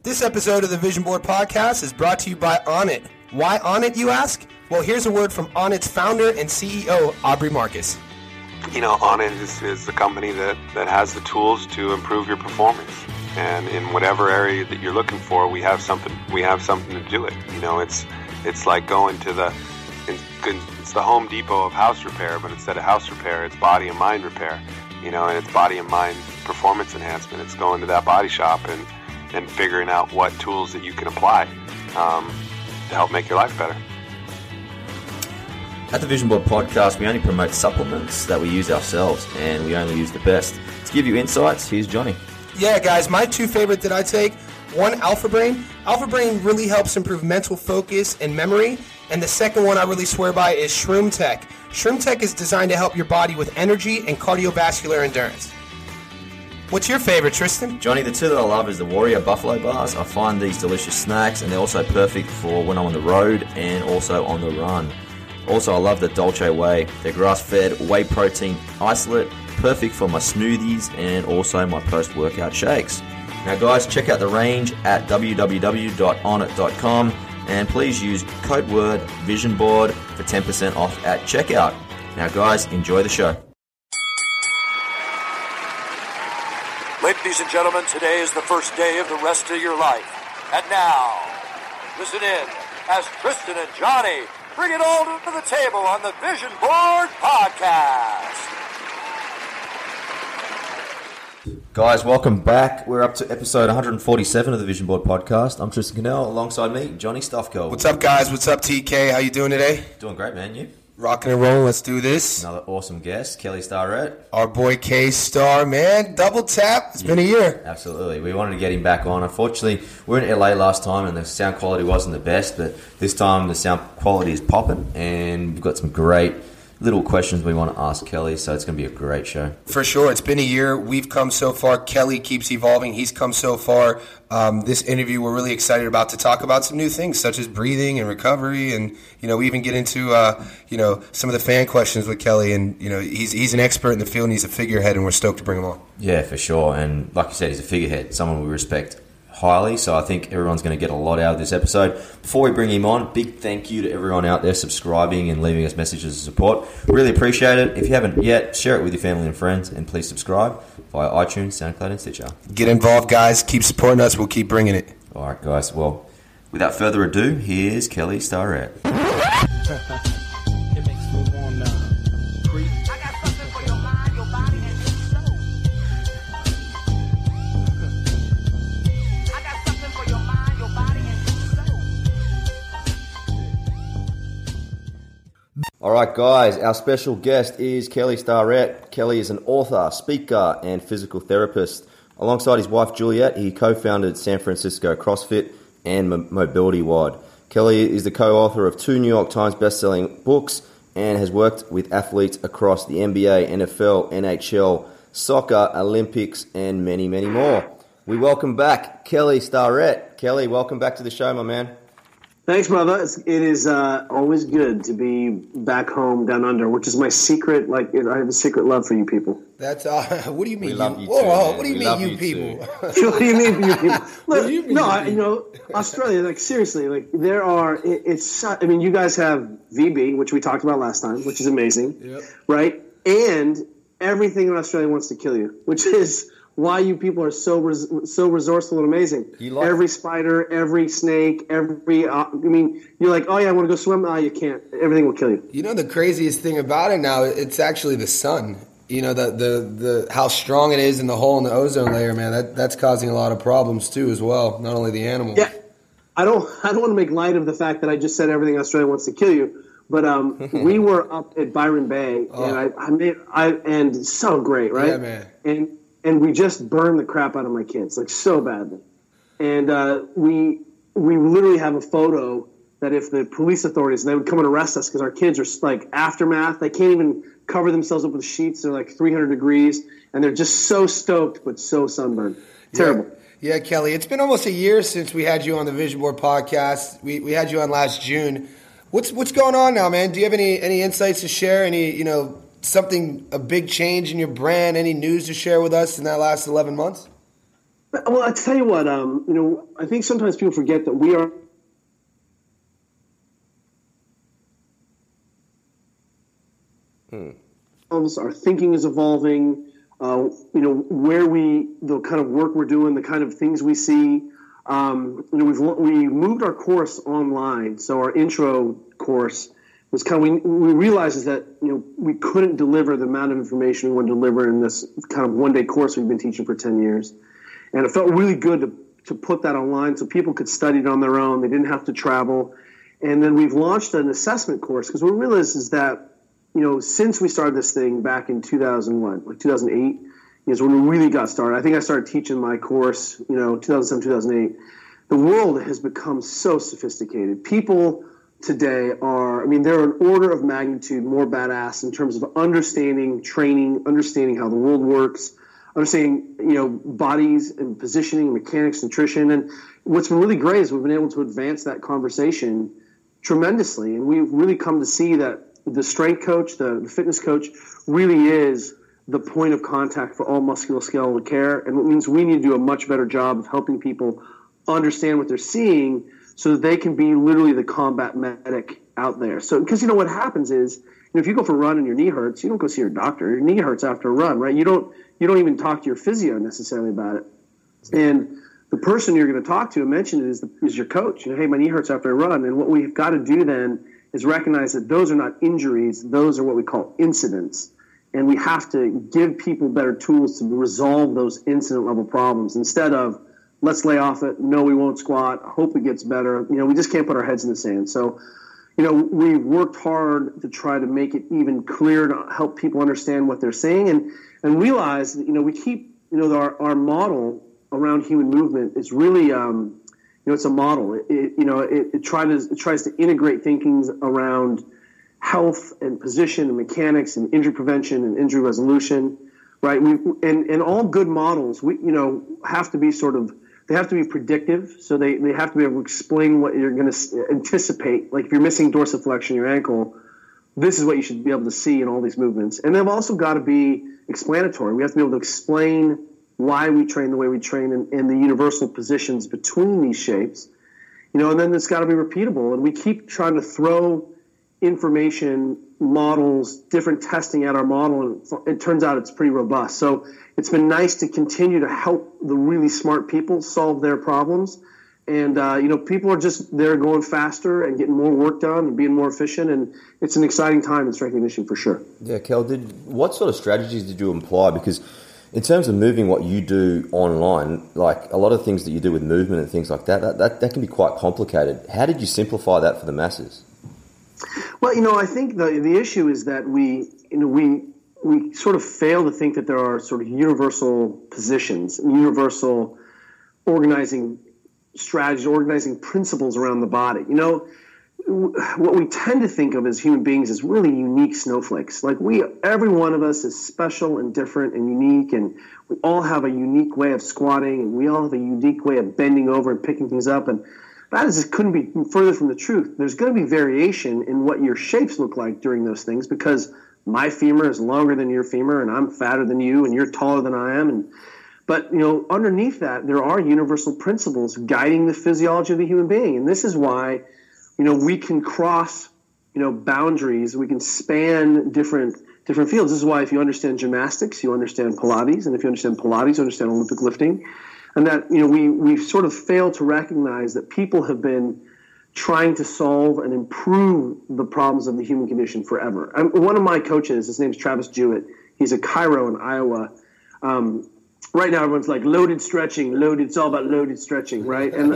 This episode of the Vision Board Podcast is brought to you by Onnit. Why Onnit, you ask? Well, here's a word from Onnit's founder and CEO, Aubrey Marcus. You know, Onnit is the company that has the tools to improve your performance. And in whatever area that you're looking for, we have something to do it. You know, it's like going to it's the Home Depot of house repair, but instead of house repair, it's body and mind repair. You know, and it's body and mind performance enhancement. It's going to that body shop and figuring out what tools that you can apply to help make your life better. At the Vision Board Podcast, we only promote supplements that we use ourselves, and we only use the best. To give you insights, here's Johnny. Yeah, guys, my two favorite that I take, one, Alpha Brain. Alpha Brain really helps improve mental focus and memory. And the second one I really swear by is Shroom Tech. Shroom Tech is designed to help your body with energy and cardiovascular endurance. What's your favorite, Tristan? Johnny, the two that I love is the Warrior Buffalo Bars. I find these delicious snacks, and they're also perfect for when I'm on the road and also on the run. Also, I love the Dolce Whey. They're grass-fed whey protein isolate, perfect for my smoothies and also my post-workout shakes. Now, guys, check out the range at www.onnit.com. And please use code word VisionBoard for 10% off at checkout. Now, guys, enjoy the show. Ladies and gentlemen, today is the first day of the rest of your life. And now, listen in as Tristan and Johnny bring it all to the table on the Vision Board Podcast. Guys, welcome back. We're up to episode 147 of the Vision Board Podcast. I'm Tristan Cannell. Alongside me, Johnny Stuffco. What's up, guys? What's up, TK? How you doing today? Doing great, man. You? Rocking and rolling. Let's do this. Another awesome guest, Kelly Starrett. Our boy K-Star, man. Double tap. It's been a year. Absolutely. We wanted to get him back on. Unfortunately, we were in LA last time and the sound quality wasn't the best, but this time the sound quality is popping and we've got some great little questions we want to ask Kelly, so it's going to be a great show. For sure. It's been a year. We've come so far. Kelly keeps evolving. He's come so far. This interview, we're really excited about to talk about some new things, such as breathing and recovery. And, you know, we even get into, some of the fan questions with Kelly. And, you know, he's an expert in the field and he's a figurehead, and we're stoked to bring him on. Yeah, for sure. And like you said, he's a figurehead, someone we respect highly, so I think everyone's going to get a lot out of this episode. Before we bring him on, big thank you to everyone out there subscribing and leaving us messages of support. Really appreciate it. If you haven't yet, share it with your family and friends, and please subscribe via iTunes, SoundCloud, and Stitcher. Get involved, guys. Keep supporting us. We'll keep bringing it. All right, guys. Well, without further ado, here's Kelly Starrett. All right, guys, our special guest is Kelly Starrett. Kelly is an author, speaker, and physical therapist. Alongside his wife, Juliet, he co-founded San Francisco CrossFit and Mobility Wide. Kelly is the co-author of 2 New York Times best-selling books and has worked with athletes across the NBA, NFL, NHL, soccer, Olympics, and many, many more. We welcome back Kelly Starrett. Kelly, welcome back to the show, my man. Thanks, brother. It is always good to be back home down under, which is my secret. I have a secret love for you people. That's what do you mean? We love you too. Whoa, what do you mean, you people? What do you mean, you people? Look, Australia. Seriously, there are. You guys have VB, which we talked about last time, which is amazing, yep. Right? And everything in Australia wants to kill you, which is why you people are so resourceful and amazing. Every spider, every snake, you're like, oh yeah, I want to go swim. You can't. Everything will kill you. You know the craziest thing about it now? It's actually the sun. You know the how strong it is in the hole in the ozone layer, man. That's causing a lot of problems too, as well. Not only the animals. Yeah, I don't want to make light of the fact that I just said everything in Australia wants to kill you. But we were up at Byron Bay, and and so great, right? Yeah, man. And we just burned the crap out of my kids, so badly. And we literally have a photo that if the police authorities, they would come and arrest us because our kids are aftermath. They can't even cover themselves up with sheets. They're 300 degrees, and they're just so stoked but so sunburned. Terrible. Yeah, Kelly, it's been almost a year since we had you on the Vision Board Podcast. We had you on last June. What's going on now, man? Do you have any insights to share? A big change in your brand? Any news to share with us in that last 11 months? Well, I tell you what, I think sometimes people forget that we are. Our thinking is evolving. The kind of work we're doing, the kind of things we see. We moved our course online, so our intro course was kind of we realized is that we couldn't deliver the amount of information we want to deliver in this kind of one-day course we've been teaching for 10 years, and it felt really good to put that online so people could study it on their own. They didn't have to travel, and then we've launched an assessment course because what we realized is that since we started this thing back in 2008 is when we really got started. I think I started teaching my course 2007, 2008. The world has become so sophisticated. People today they're an order of magnitude more badass in terms of understanding training, understanding how the world works, understanding, bodies and positioning, mechanics, nutrition. And what's been really great is we've been able to advance that conversation tremendously. And we've really come to see that the strength coach, the fitness coach really is the point of contact for all musculoskeletal care. And it means we need to do a much better job of helping people understand what they're seeing so that they can be literally the combat medic out there. So, because what happens is, if you go for a run and your knee hurts, you don't go see your doctor. Your knee hurts after a run, right? You don't even talk to your physio necessarily about it. And the person you're going to talk to, I mentioned it, is your coach. Hey, my knee hurts after a run. And what we've got to do then is recognize that those are not injuries. Those are what we call incidents. And we have to give people better tools to resolve those incident level problems instead of, let's lay off it. No, we won't squat. Hope it gets better. We just can't put our heads in the sand. So, we've worked hard to try to make it even clearer to help people understand what they're saying and realize that, we keep, our model around human movement is really, it's a model. It tries to integrate thinkings around health and position and mechanics and injury prevention and injury resolution, right? And all good models, have to be they have to be predictive, so they have to be able to explain what you're going to anticipate. Like if you're missing dorsiflexion in your ankle, this is what you should be able to see in all these movements. And they've also got to be explanatory. We have to be able to explain why we train the way we train and the universal positions between these shapes. And then it's got to be repeatable. And we keep trying to throw information, models, different testing at our model, and it turns out it's pretty robust. So it's been nice to continue to help the really smart people solve their problems. And, people are just there going faster and getting more work done and being more efficient. And it's an exciting time in strength and conditioning for sure. Yeah, Kel, what sort of strategies did you employ? Because in terms of moving what you do online, like a lot of things that you do with movement and things like that can be quite complicated. How did you simplify that for the masses? Well, I think the issue is that we sort of fail to think that there are sort of universal positions, universal organizing strategies, organizing principles around the body. What we tend to think of as human beings is really unique snowflakes. Like every one of us is special and different and unique, and we all have a unique way of squatting, and we all have a unique way of bending over and picking things up, and that couldn't be further from the truth. There's going to be variation in what your shapes look like during those things because my femur is longer than your femur and I'm fatter than you and you're taller than I am. But underneath that, there are universal principles guiding the physiology of the human being. And this is why, we can cross, boundaries. We can span different fields. This is why if you understand gymnastics, you understand Pilates. And if you understand Pilates, you understand Olympic lifting. And that, we've sort of failed to recognize that people have been trying to solve and improve the problems of the human condition forever. One of my coaches, his name's Travis Jewett. He's a chiro in Iowa. Right now, everyone's like loaded stretching, it's all about loaded stretching, right? And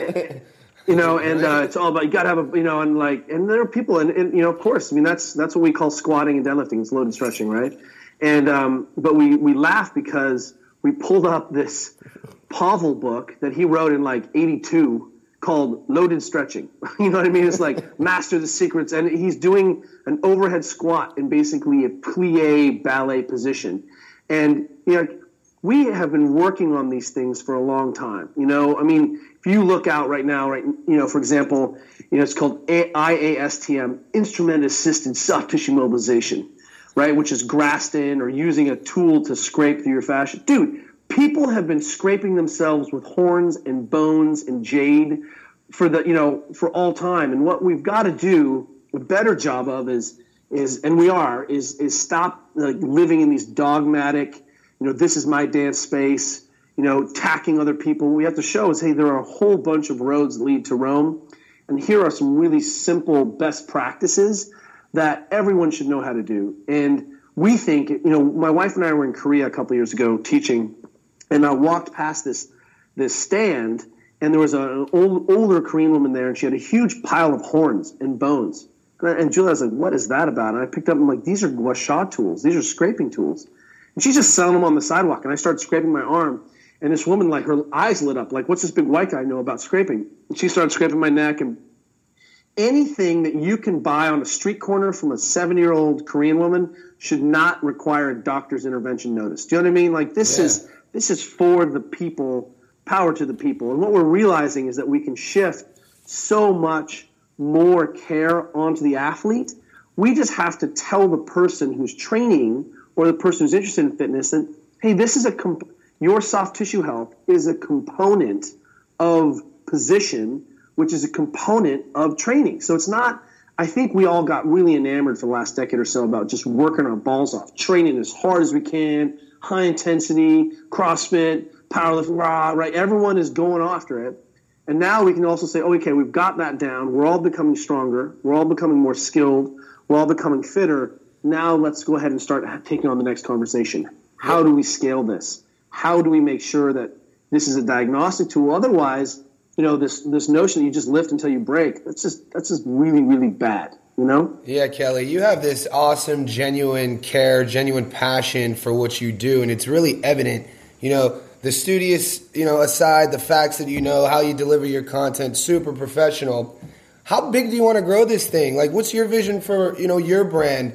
it's all about, you got to have and there are people, and of course, that's what we call squatting and deadlifting. It's loaded stretching, right? And, but we laugh because we pulled up this Pavel book that he wrote in 82 called Loaded Stretching. You know what I mean? It's like Master the Secrets. And he's doing an overhead squat in basically a plie ballet position. And, we have been working on these things for a long time. If you look out right now, for example, it's called IASTM, Instrument Assisted Soft Tissue Mobilization, right? Which is Graston or using a tool to scrape through your fascia. Dude, people have been scraping themselves with horns and bones and jade for all time. And what we've got to do a better job of is stop living in these dogmatic, this is my dance space, attacking other people. What we have to show is, hey, there are a whole bunch of roads that lead to Rome. And here are some really simple best practices that everyone should know how to do. And we think, my wife and I were in Korea a couple years ago teaching, and I walked past this stand, and there was an older Korean woman there, and she had a huge pile of horns and bones. And Julia was like, what is that about? And I picked up, and I'm like, these are gua sha tools. These are scraping tools. And she's just selling them on the sidewalk, and I started scraping my arm. And this woman, her eyes lit up, what's this big white guy know about scraping? And she started scraping my neck. And anything that you can buy on a street corner from a 7-year-old Korean woman should not require a doctor's intervention notice. Do you know what I mean? This is for the people, power to the people. And what we're realizing is that we can shift so much more care onto the athlete. We just have to tell the person who's training or the person who's interested in fitness that, hey, this is your soft tissue health is a component of position, which is a component of training. So it's not, I think we all got really enamored for the last decade or so about just working our balls off, training as hard as we can, high intensity, CrossFit, powerlifting, right? Everyone is going after it. And now we can also say, okay, we've got that down. We're all becoming stronger. We're all becoming more skilled. We're all becoming fitter. Now let's go ahead and start taking on the next conversation. How do we scale this? How do we make sure that this is a diagnostic tool? Otherwise, this notion that you just lift until you break, that's just really, really bad, Yeah, Kelly, you have this awesome, genuine care, genuine passion for what you do, and it's really evident, the studious, aside, the facts that how you deliver your content, super professional. How big do you want to grow this thing? What's your vision for, your brand?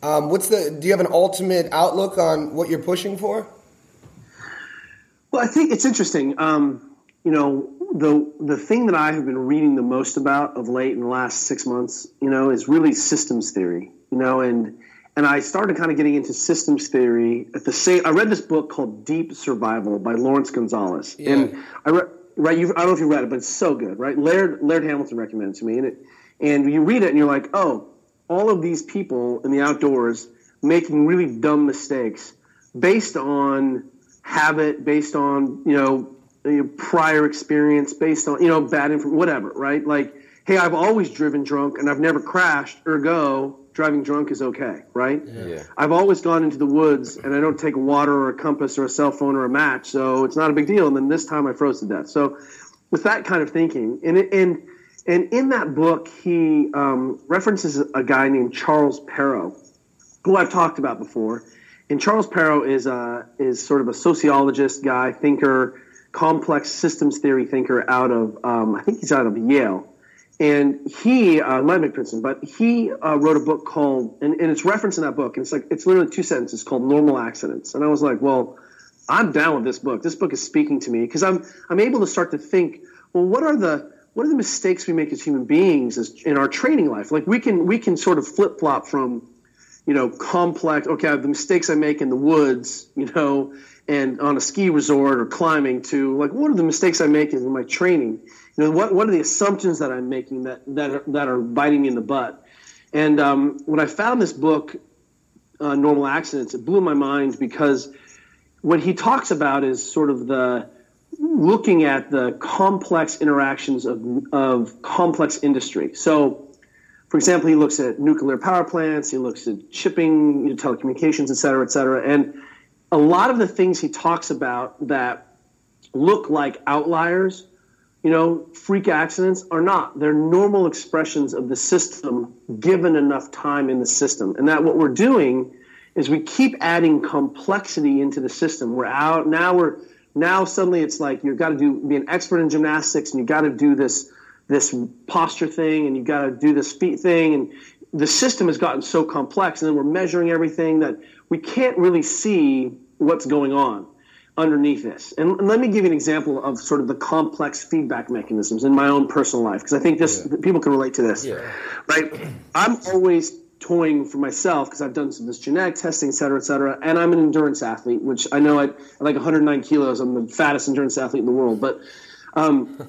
Do you have an ultimate outlook on what you're pushing for? Well, I think it's interesting. The thing that I have been reading the most about of late in the last 6 months, is really systems theory, and I started kind of getting into systems theory I read this book called Deep Survival by Lawrence Gonzalez. Yeah. And I don't know if you read it, but it's so good, right? Laird Hamilton recommended it to me, and you read it and you're like, oh, all of these people in the outdoors making really dumb mistakes based on habit, based on, prior experience, based on, bad information, whatever, right? Hey, I've always driven drunk and I've never crashed, ergo, driving drunk is okay, right? Yeah. I've always gone into the woods and I don't take water or a compass or a cell phone or a match, so it's not a big deal. And then this time I froze to death. So with that kind of thinking, and in that book, he references a guy named Charles Perrow, who I've talked about before. And Charles Perrow is sort of a sociologist guy, thinker, complex systems theory thinker out of, I think he's out of Yale. And he, might be Princeton, but he wrote a book called, and it's referenced in that book, and it's literally 2 sentences, called Normal Accidents. And I was like, well, I'm down with this book. This book is speaking to me because I'm able to start to think, well, what are the mistakes we make as human beings in our training life? We can sort of flip flop from, complex. Okay, the mistakes I make in the woods, and on a ski resort or climbing, to what are the mistakes I make in my training? What are the assumptions that I'm making that are biting me in the butt? And when I found this book, Normal Accidents, it blew my mind because what he talks about is sort of looking at the complex interactions of complex industry. So, for example, he looks at nuclear power plants, he looks at shipping, telecommunications, et cetera, and a lot of the things he talks about that look like outliers, freak accidents, are not. They're normal expressions of the system given enough time in the system. And that what we're doing is we keep adding complexity into the system. Now suddenly it's like you've got to be an expert in gymnastics, and you've got to do this posture thing, and you've got to do this feet thing, and the system has gotten so complex, and then we're measuring everything that we can't really see what's going on underneath this. And let me give you an example of sort of the complex feedback mechanisms in my own personal life, because I think people can relate to this. Yeah. Right? I'm always toying for myself because I've done some of this genetic testing, et cetera, and I'm an endurance athlete, which I know at like 109 kilos, I'm the fattest endurance athlete in the world. But I'm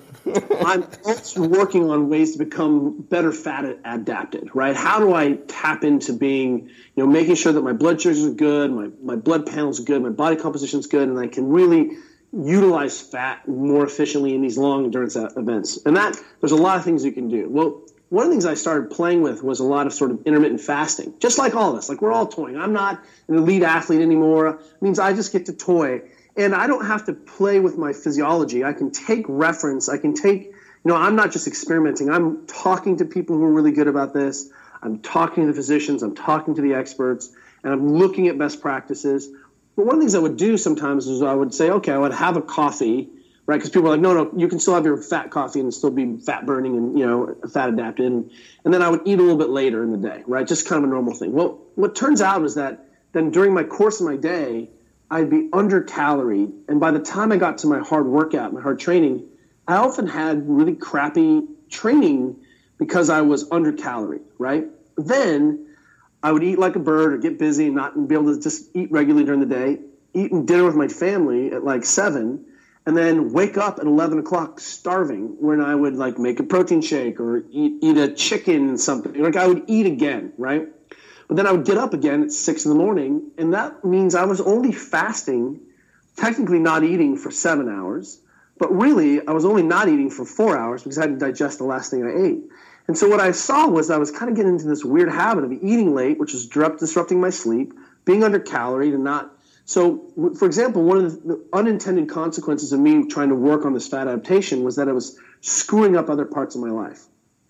also working on ways to become better fat adapted, right? How do I tap into being, making sure that my blood sugars are good, my blood panels are good, my body composition is good, and I can really utilize fat more efficiently in these long endurance events. And there's a lot of things you can do. Well, one of the things I started playing with was a lot of sort of intermittent fasting, just like all of us. Like, we're all toying. I'm not an elite athlete anymore. It means I just get to toy. And I don't have to play with my physiology. I can take reference. I can take, I'm not just experimenting. I'm talking to people who are really good about this. I'm talking to the physicians. I'm talking to the experts. And I'm looking at best practices. But one of the things I would do sometimes is I would say, okay, I would have a coffee, right? Because people are like, no, you can still have your fat coffee and still be fat burning and, fat adapted. And then I would eat a little bit later in the day, right? Just kind of a normal thing. Well, what turns out is that then during my course of my day, I'd be under-caloried. And by the time I got to my hard workout, my hard training, I often had really crappy training because I was under-caloried, right? Then I would eat like a bird or get busy and not be able to just eat regularly during the day, eating dinner with my family at like 7, and then wake up at 11 o'clock starving when I would like make a protein shake or eat a chicken and something. Like, I would eat again, right? But then I would get up again at 6 in the morning, and that means I was only fasting, technically not eating for 7 hours, but really I was only not eating for 4 hours because I had to digest the last thing I ate. And so what I saw was I was kind of getting into this weird habit of eating late, which was disrupting my sleep, being under-caloried and not. So, for example, one of the unintended consequences of me trying to work on this fat adaptation was that I was screwing up other parts of my life.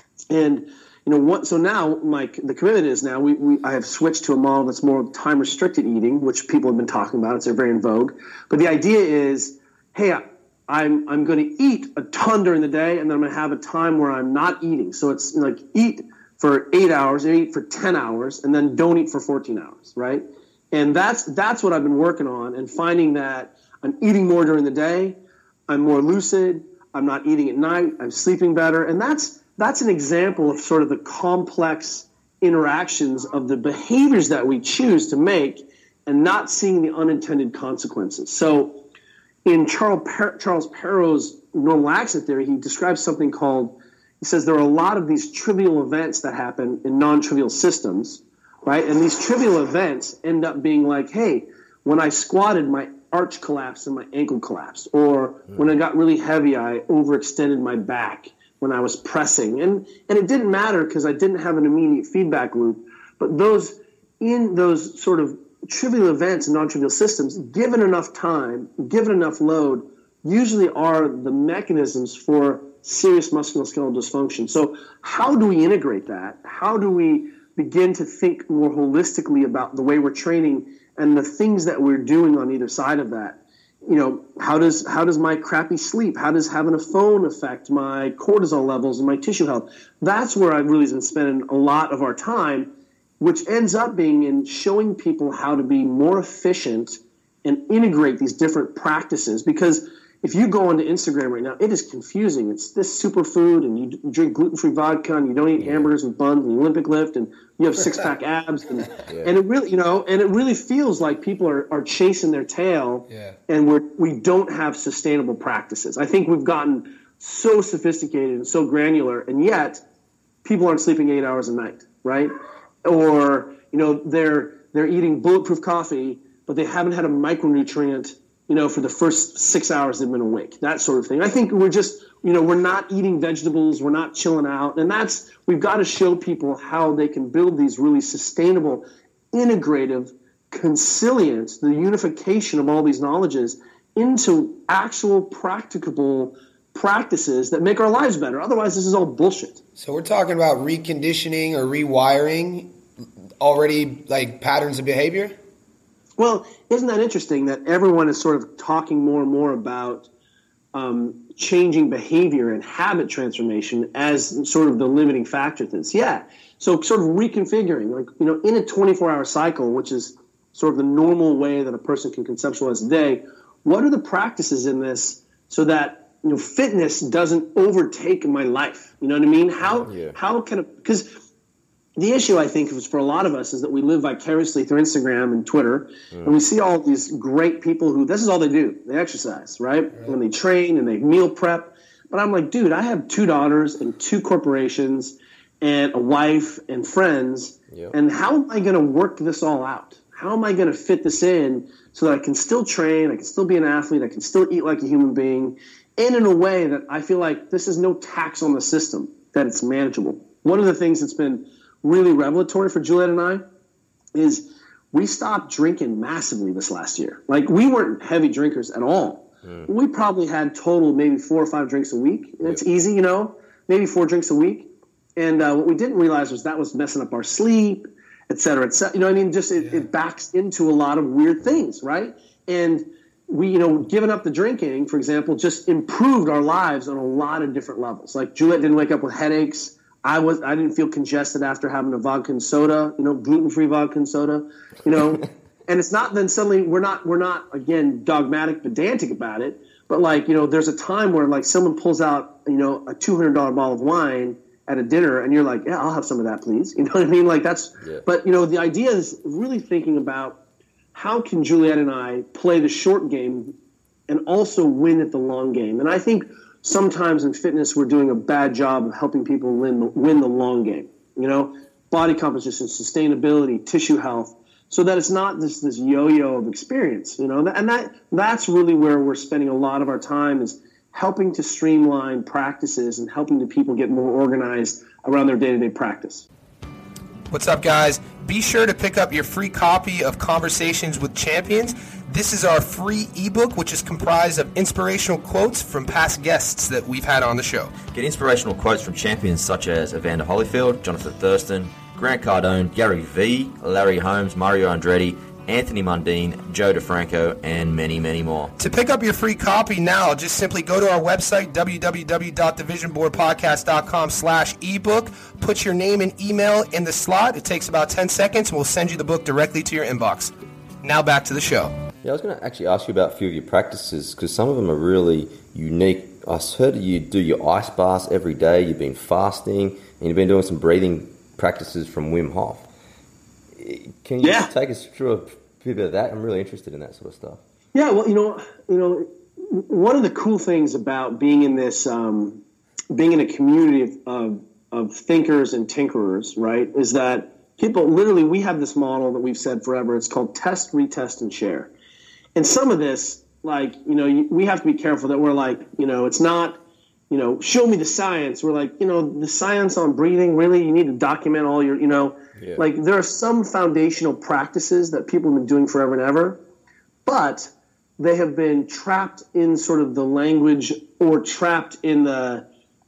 And so now the commitment is now I have switched to a model that's more time-restricted eating, which people have been talking about. It's very in vogue. But the idea is, hey, I'm going to eat a ton during the day, and then I'm going to have a time where I'm not eating. So it's like eat for 8 hours, eat for 10 hours, and then don't eat for 14 hours, right? And that's what I've been working on, and finding that I'm eating more during the day, I'm more lucid, I'm not eating at night, I'm sleeping better, and that's an example of sort of the complex interactions of the behaviors that we choose to make and not seeing the unintended consequences. So in Charles Perrow's normal action theory, he describes something called, he says there are a lot of these trivial events that happen in non-trivial systems, right? And these trivial events end up being like, hey, when I squatted, my arch collapsed and my ankle collapsed. Or when I got really heavy, I overextended my back when I was pressing. And it didn't matter because I didn't have an immediate feedback loop. But those sort of trivial events in non-trivial systems, given enough time, given enough load, usually are the mechanisms for serious musculoskeletal dysfunction. So how do we integrate that? How do we begin to think more holistically about the way we're training and the things that we're doing on either side of that? How does my crappy sleep, how does having a phone affect my cortisol levels and my tissue health? That's where I've really been spending a lot of our time, which ends up being in showing people how to be more efficient and integrate these different practices. Because if you go onto Instagram right now, it is confusing. It's this superfood, and you drink gluten-free vodka, and you don't eat hamburgers and buns, and you Olympic lift, and you have six-pack abs, and it really, and it really feels like people are chasing their tail, and we don't have sustainable practices. I think we've gotten so sophisticated and so granular, and yet people aren't sleeping 8 hours a night, right? Or they're eating bulletproof coffee, but they haven't had a micronutrient for the first 6 hours they've been awake, that sort of thing. I think we're just, we're not eating vegetables, we're not chilling out, and we've got to show people how they can build these really sustainable, integrative, consilient, the unification of all these knowledges into actual practicable practices that make our lives better. Otherwise, this is all bullshit. So we're talking about reconditioning or rewiring already like patterns of behavior? Well, isn't that interesting that everyone is sort of talking more and more about changing behavior and habit transformation as sort of the limiting factor to this? Yeah. So sort of reconfiguring, like, in a 24-hour cycle, which is sort of the normal way that a person can conceptualize a day, what are the practices in this so that fitness doesn't overtake my life? You know what I mean? How can it, because the issue, I think, is for a lot of us is that we live vicariously through Instagram and Twitter, and we see all these great people who this is all they do. They exercise, right? When they train and they meal prep. But I'm like, dude, I have 2 daughters and 2 corporations and a wife and friends, and how am I going to work this all out? How am I going to fit this in so that I can still train, I can still be an athlete, I can still eat like a human being, and in a way that I feel like this is no tax on the system, that it's manageable. One of the things that's been really revelatory for Juliet and I is we stopped drinking massively this last year. Like, we weren't heavy drinkers at all. We probably had total maybe 4 or 5 drinks a week. That's easy, you know, maybe 4 drinks a week. And what we didn't realize was that was messing up our sleep, et cetera, et cetera. You know what I mean? Just it backs into a lot of weird things, right? And we, you know, giving up the drinking, for example, just improved our lives on a lot of different levels. Like, Juliet didn't wake up with headaches. I didn't feel congested after having a vodka and soda, you know, gluten-free vodka and soda, you know. And it's not then suddenly we're not again dogmatic, pedantic about it, but like, you know, there's a time where like someone pulls out, you know, a $200 bottle of wine at a dinner, and you're like, yeah, I'll have some of that, please. You know what I mean? Like that's. But you know, the idea is really thinking about how can Juliet and I play the short game and also win at the long game. And I think sometimes in fitness, we're doing a bad job of helping people win the long game, you know, body composition, sustainability, tissue health, so that it's not this yo-yo of experience, you know, and that's really where we're spending a lot of our time is helping to streamline practices and helping the people get more organized around their day-to-day practice. What's up, guys? Be sure to pick up your free copy of Conversations with Champions. This is our free ebook, which is comprised of inspirational quotes from past guests that we've had on the show. Get inspirational quotes from champions such as Evander Holyfield, Jonathan Thurston, Grant Cardone, Gary Vee, Larry Holmes, Mario Andretti, Anthony Mundine, Joe DeFranco, and many, many more. To pick up your free copy now, just simply go to our website, www.thevisionboardpodcast.com/ebook. Put your name and email in the slot. It takes about 10 seconds, and we'll send you the book directly to your inbox. Now back to the show. Yeah, I was going to actually ask you about a few of your practices because some of them are really unique. I heard you do your ice baths every day. You've been fasting, and you've been doing some breathing practices from Wim Hof. Can you take us through a bit of that? I'm really interested in that sort of stuff. Yeah, well, you know, one of the cool things about being in this, being in a community of thinkers and tinkerers, right, is that people literally, we have this model that we've said forever. It's called test, retest, and share. And some of this, like, you know, we have to be careful that we're like, you know, it's not, you know, show me the science. We're like, you know, the science on breathing, really, you need to document all your, you know, like there are some foundational practices that people have been doing forever and ever, but they have been trapped in sort of the language or trapped in the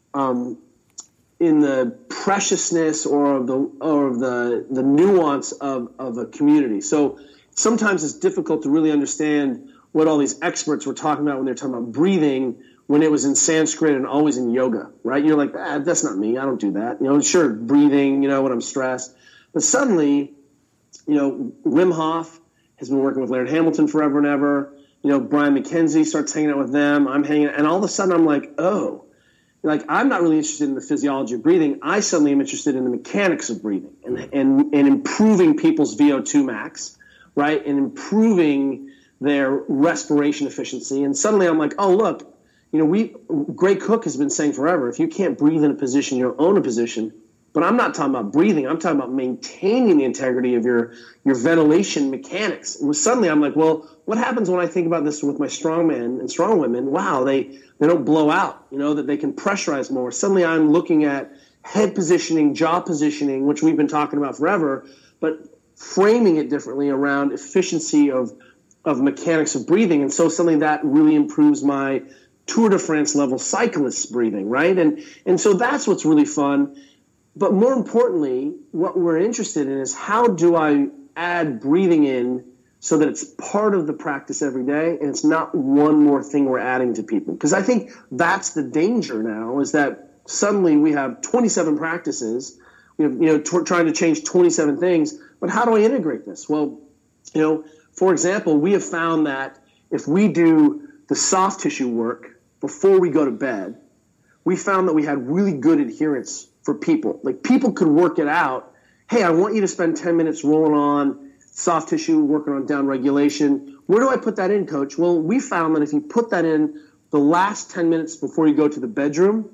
preciousness or the nuance of a community. So sometimes it's difficult to really understand what all these experts were talking about when they're talking about breathing when it was in Sanskrit and always in yoga, right? You're like, that's not me. I don't do that. You know, sure, breathing, you know, when I'm stressed. But suddenly, you know, Wim Hof has been working with Laird Hamilton forever and ever. You know, Brian McKenzie starts hanging out with them. I'm hanging out. And all of a sudden I'm like, oh, like I'm not really interested in the physiology of breathing. I suddenly am interested in the mechanics of breathing and improving people's VO2 max, right? And improving their respiration efficiency. And suddenly I'm like, oh, look, you know, Gray Cook has been saying forever, if you can't breathe in a position, you'll own a position. But I'm not talking about breathing. I'm talking about maintaining the integrity of your ventilation mechanics. And suddenly I'm like, well, what happens when I think about this with my strongmen and strongwomen? Wow, they don't blow out, you know, that they can pressurize more. Suddenly I'm looking at head positioning, jaw positioning, which we've been talking about forever, but framing it differently around efficiency of mechanics of breathing. And so something that really improves my Tour de France level cyclist breathing, right? And so that's what's really fun. But more importantly, what we're interested in is how do I add breathing in so that it's part of the practice every day and it's not one more thing we're adding to people. Because I think that's the danger now is that suddenly we have 27 practices, trying to change 27 things. But how do I integrate this? Well, you know, for example, we have found that if we do the soft tissue work before we go to bed, we found that we had really good adherence for people. Like people could work it out hey, I want you to spend 10 minutes rolling on soft tissue, working on down regulation. Where do I put that in, coach? Well, we found that if you put that in the last 10 minutes before you go to the bedroom,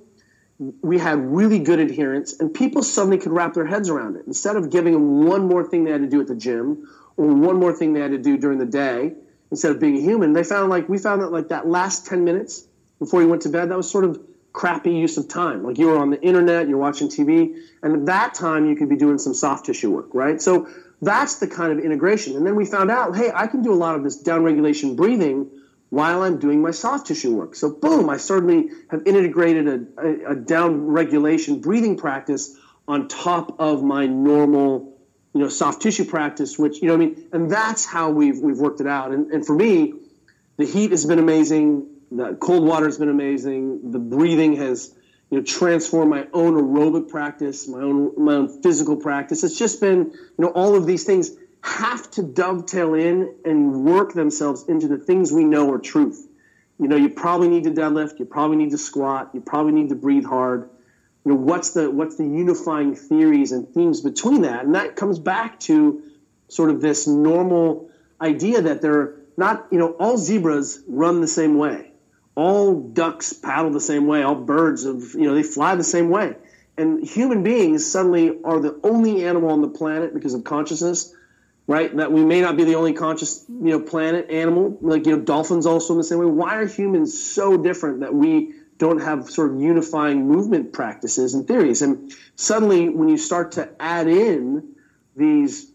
we had really good adherence, and people suddenly could wrap their heads around it. Instead of giving them one more thing they had to do at the gym or one more thing they had to do during the day, instead of being a human, we found that that last 10 minutes before you went to bed, that was sort of crappy use of time. Like you were on the internet, you're watching TV, and at that time you could be doing some soft tissue work, right? So that's the kind of integration. And then we found out, hey, I can do a lot of this down regulation breathing while I'm doing my soft tissue work. So boom, I certainly have integrated a down regulation breathing practice on top of my normal, soft tissue practice, which, and that's how we've worked it out. And for me, the heat has been amazing. The cold water has been amazing. The breathing has, transformed my own aerobic practice, my own physical practice. It's just been, all of these things have to dovetail in and work themselves into the things we know are truth. You probably need to deadlift. You probably need to squat. You probably need to breathe hard. What's the unifying theories and themes between that? And that comes back to sort of this normal idea that they're not, all zebras run the same way. All ducks paddle the same way. All birds they fly the same way. And human beings suddenly are the only animal on the planet because of consciousness, right? That we may not be the only conscious, planet animal. Like, dolphins also in the same way. Why are humans so different that we don't have sort of unifying movement practices and theories? And suddenly when you start to add in these,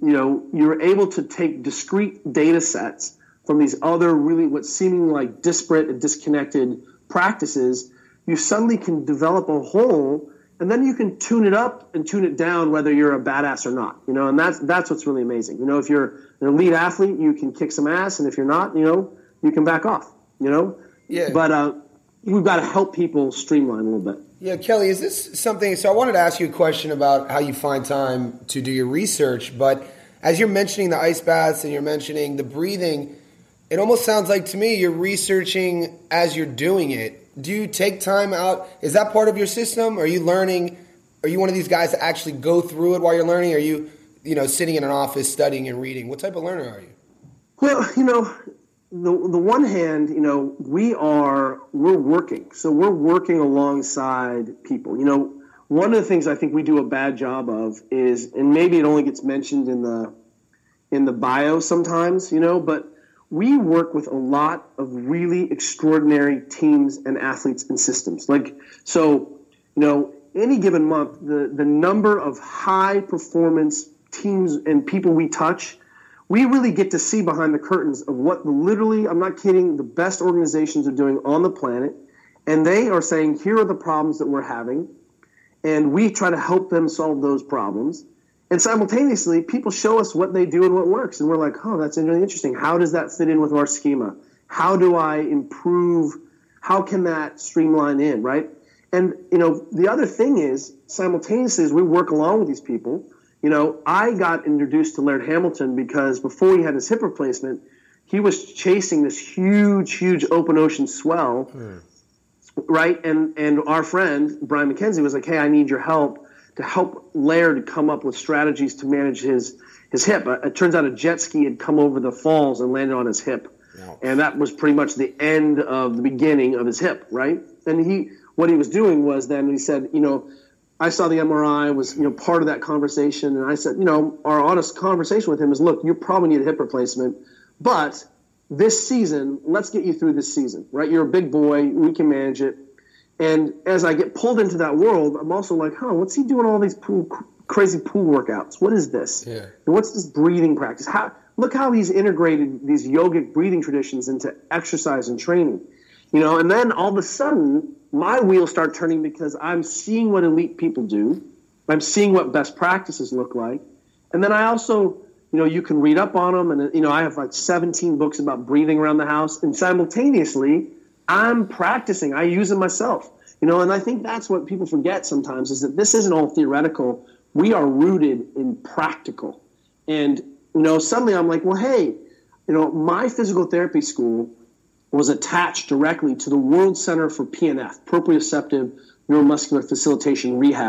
you're able to take discrete data sets from these other really what seeming like disparate and disconnected practices, you suddenly can develop a whole, and then you can tune it up and tune it down whether you're a badass or not. And that's what's really amazing. If you're an elite athlete, you can kick some ass, and if you're not, you can back off. Yeah. But we've got to help people streamline a little bit. Yeah, Kelly, is this something? So I wanted to ask you a question about how you find time to do your research, but as you're mentioning the ice baths and you're mentioning the breathing, it almost sounds like to me you're researching as you're doing it. Do you take time out? Is that part of your system? Are you learning? Are you one of these guys that actually go through it while you're learning? Are you, sitting in an office studying and reading? What type of learner are you? Well, the one hand, we're working. So we're working alongside people. One of the things I think we do a bad job of is, and maybe it only gets mentioned in the bio sometimes, but we work with a lot of really extraordinary teams and athletes and systems. Any given month, the number of high performance teams and people we touch, we really get to see behind the curtains of what literally, I'm not kidding, the best organizations are doing on the planet. And they are saying, here are the problems that we're having. And we try to help them solve those problems. And simultaneously, people show us what they do and what works. And we're like, oh, that's really interesting. How does that fit in with our schema? How do I improve? How can that streamline in, right? And, the other thing is, simultaneously, as we work along with these people, I got introduced to Laird Hamilton because before he had his hip replacement, he was chasing this huge, huge open ocean swell, right? And our friend, Brian McKenzie, was like, hey, I need your help to help Laird come up with strategies to manage his hip. It turns out a jet ski had come over the falls and landed on his hip. Wow. And that was pretty much the end of the beginning of his hip, right? And what he was doing was then he said, I saw the MRI, was, part of that conversation. And I said, our honest conversation with him is, look, you probably need a hip replacement, but this season, let's get you through this season, right? You're a big boy. We can manage it. And as I get pulled into that world, I'm also like, what's he doing all these crazy pool workouts? What is this? Yeah. And what's this breathing practice? Look how he's integrated these yogic breathing traditions into exercise and training. And then all of a sudden, my wheels start turning because I'm seeing what elite people do. I'm seeing what best practices look like. And then I also, you can read up on them. And, I have like 17 books about breathing around the house. And simultaneously, I'm practicing. I use them myself. And I think that's what people forget sometimes is that this isn't all theoretical. We are rooted in practical. And, suddenly I'm like, well, hey, my physical therapy school was attached directly to the World Center for PNF, proprioceptive neuromuscular facilitation rehab,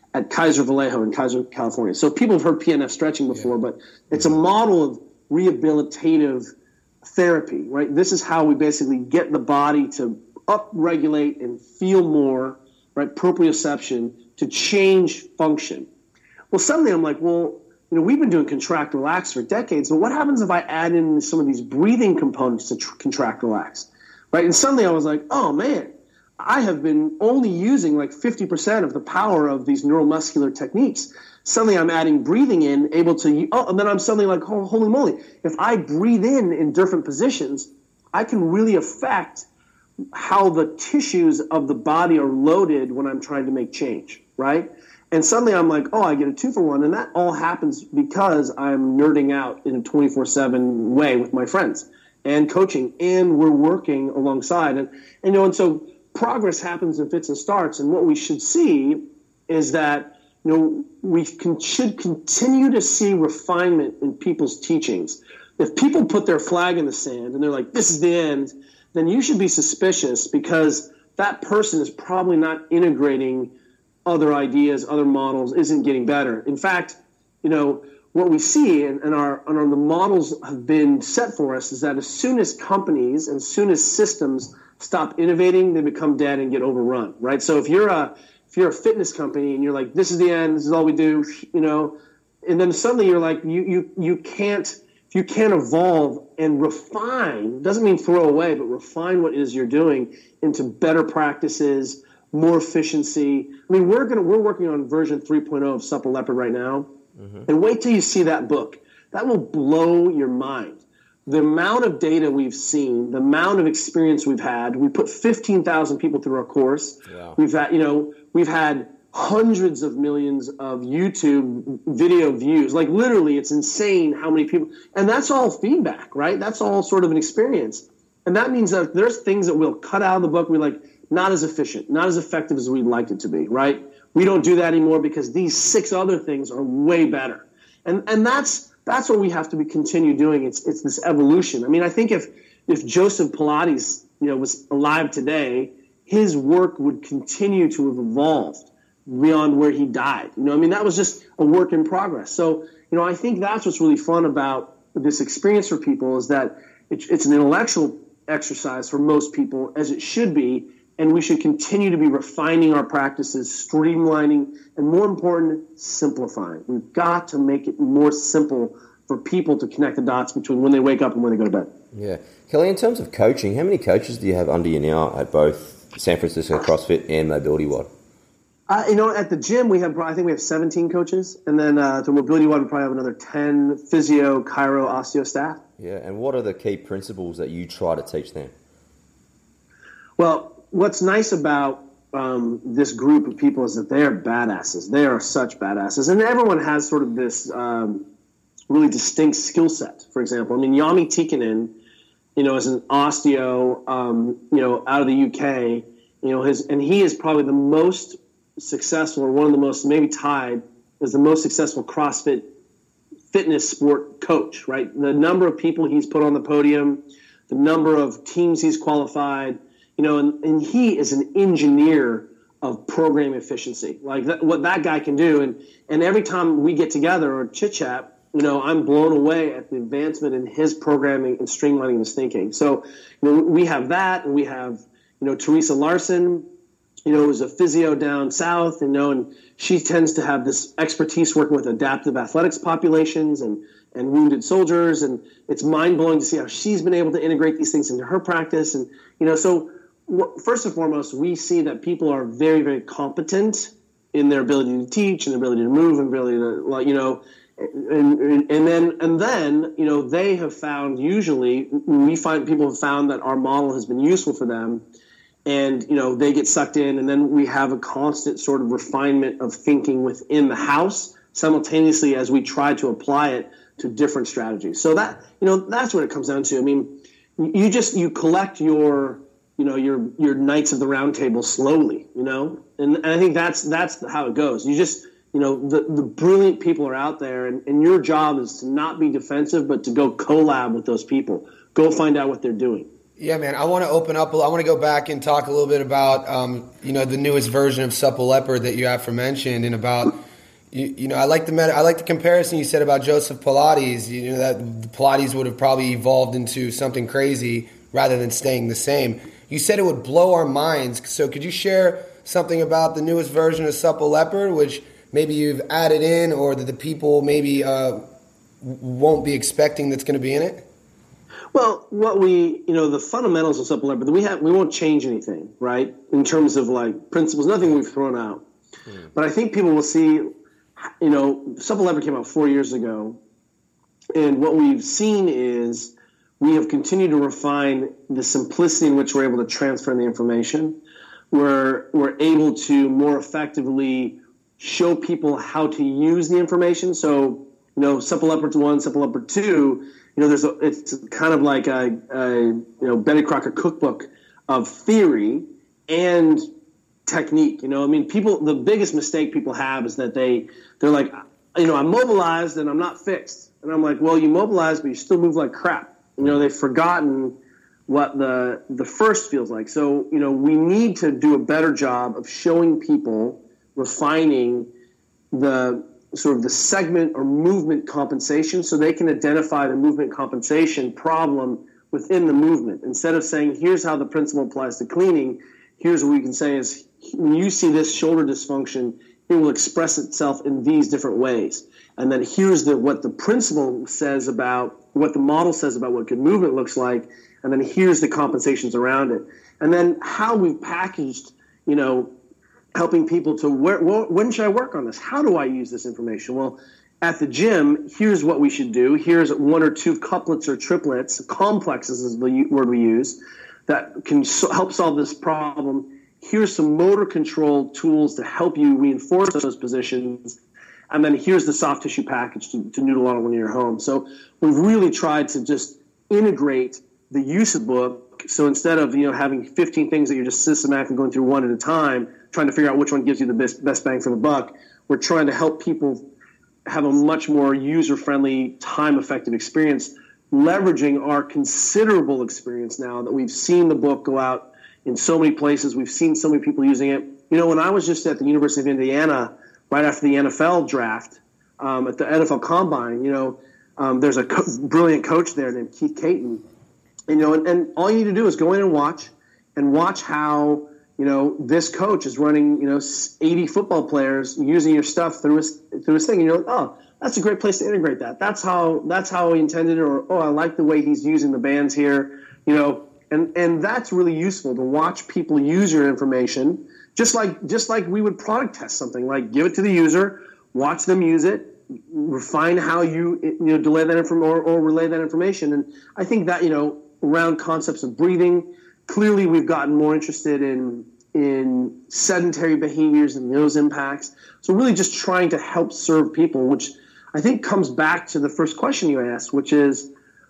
at Kaiser Vallejo in Kaiser, California. So people have heard PNF stretching before, but it's a model of rehabilitative therapy, right? This is how we basically get the body to upregulate and feel more, right? Proprioception to change function. Well, suddenly I'm like, well, we've been doing contract relax for decades, but what happens if I add in some of these breathing components to contract relax, right? And suddenly I was like, oh man, I have been only using like 50% of the power of these neuromuscular techniques. Suddenly I'm adding breathing in, able to, and then I'm suddenly like, oh, holy moly, if I breathe in different positions, I can really affect how the tissues of the body are loaded when I'm trying to make change, right? And suddenly I'm like, oh, I get a 2-for-1, and that all happens because I'm nerding out in a 24/7 way with my friends and coaching, and we're working alongside. And so progress happens in fits and starts, and what we should see is that we should continue to see refinement in people's teachings. If people put their flag in the sand and they're like, this is the end, then you should be suspicious because that person is probably not integrating other ideas, other models, isn't getting better. In fact, what we see and the models have been set for us is that as soon as companies and as soon as systems stop innovating, they become dead and get overrun, right? So if you're a fitness company and you're like, this is the end, this is all we do, and then suddenly you're like, you can't evolve and refine, doesn't mean throw away, but refine what it is you're doing into better practices, more efficiency. I mean, we're working on version 3.0 of Supple Leopard right now, and wait till you see that book. That will blow your mind. The amount of data we've seen, the amount of experience we've had. We put 15,000 people through our course. Yeah. We've had hundreds of millions of YouTube video views. Like literally, it's insane how many people. And that's all feedback, right? That's all sort of an experience. And that means that there's things that we'll cut out of the book. We're like, not as efficient, not as effective as we'd like it to be, right? We don't do that anymore because these 6 other things are way better. And that's what we have to continue doing. It's this evolution. I mean, I think if Joseph Pilates, was alive today, his work would continue to have evolved beyond where he died. That was just a work in progress. So, I think that's what's really fun about this experience for people is that it's an intellectual exercise for most people, as it should be, and we should continue to be refining our practices, streamlining, and more important, simplifying. We've got to make it more simple for people to connect the dots between when they wake up and when they go to bed. Yeah. Kelly, in terms of coaching, how many coaches do you have under you now at both San Francisco CrossFit and Mobility WOD? At the gym, I think we have 17 coaches, and then the Mobility WOD, we probably have another 10 physio, chiro, osteo staff. Yeah, and what are the key principles that you try to teach them? Well, what's nice about this group of people is that they are badasses. They are such badasses. And everyone has sort of this really distinct skill set, for example. I mean, Jami Tikkanen, is an osteo, out of the UK, and he is probably the most successful, or one of the most, maybe tied, as the most successful CrossFit fitness sport coach, right? The number of people he's put on the podium, the number of teams he's qualified, and he is an engineer of program efficiency. Like what that guy can do. And every time we get together or chit chat, I'm blown away at the advancement in his programming and streamlining his thinking. So, we have that, and we have, Teresa Larson, who's a physio down south, and she tends to have this expertise working with adaptive athletics populations and wounded soldiers. And it's mind blowing to see how she's been able to integrate these things into her practice. And, so first and foremost, we see that people are very, very competent in their ability to teach and their ability to move and ability to, and then they have found, usually people have found that our model has been useful for them, and they get sucked in, and then we have a constant sort of refinement of thinking within the house simultaneously as we try to apply it to different strategies. So that that's what it comes down to. I mean, you collect your Knights of the Round Table slowly, and I think that's how it goes. You just, the brilliant people are out there, and your job is to not be defensive, but to go collab with those people. Go find out what they're doing. Yeah, man. I want to open up. I want to go back and talk a little bit about, the newest version of Supple Leopard that you aforementioned, and about, I like the comparison you said about Joseph Pilates. That Pilates would have probably evolved into something crazy rather than staying the same. You said it would blow our minds. So could you share something about the newest version of Supple Leopard, which maybe you've added in, or that the people maybe won't be expecting that's going to be in it? Well, the fundamentals of Supple Leopard, we won't change anything, right? In terms of like principles, nothing we've thrown out. But I think people will see, Supple Leopard came out 4 years ago, and what we've seen is we have continued to refine the simplicity in which we're able to transfer the information. We're able to more effectively show people how to use the information. So, Supple Leopard 1, Supple Leopard 2, it's kind of like a Betty Crocker cookbook of theory and technique. The biggest mistake people have is that they're like, I'm mobilized and I'm not fixed. And I'm like, well, you mobilized, but you still move like crap. They've forgotten what the first feels like. So, we need to do a better job of showing people, refining the sort of the segment or movement compensation so they can identify the movement compensation problem within the movement. Instead of saying, here's how the principle applies to cleaning, here's what we can say is, when you see this shoulder dysfunction, it will express itself in these different ways. And then here's what the principle says about, what the model says about what good movement looks like, and then here's the compensations around it. And then how we've packaged, helping people to when should I work on this? How do I use this information? Well, at the gym, here's what we should do. Here's one or two couplets or triplets, complexes is the word we use, that can help solve this problem. Here's some motor control tools to help you reinforce those positions. And then here's the soft tissue package to noodle on when you're home. So we've really tried to just integrate the use of the book. So instead of having 15 things that you're just systematically going through one at a time, trying to figure out which one gives you the best bang for the buck, we're trying to help people have a much more user-friendly, time-effective experience, leveraging our considerable experience now that we've seen the book go out in so many places. We've seen so many people using it. When I was just at the University of Indiana right after the NFL draft, at the NFL Combine, there's a brilliant coach there named Keith Caton. And all you need to do is go in and watch how, this coach is running, 80 football players using your stuff through his thing. And you're like, oh, that's a great place to integrate that. That's how he intended it. Or, oh, I like the way he's using the bands here, and that's really useful to watch people use your information, just like we would product test something, like give it to the user, watch them use it, refine how you delay that information or relay that information. And I think that, around concepts of breathing, clearly we've gotten more interested in sedentary behaviors and those impacts. So really just trying to help serve people, which I think comes back to the first question you asked, which is,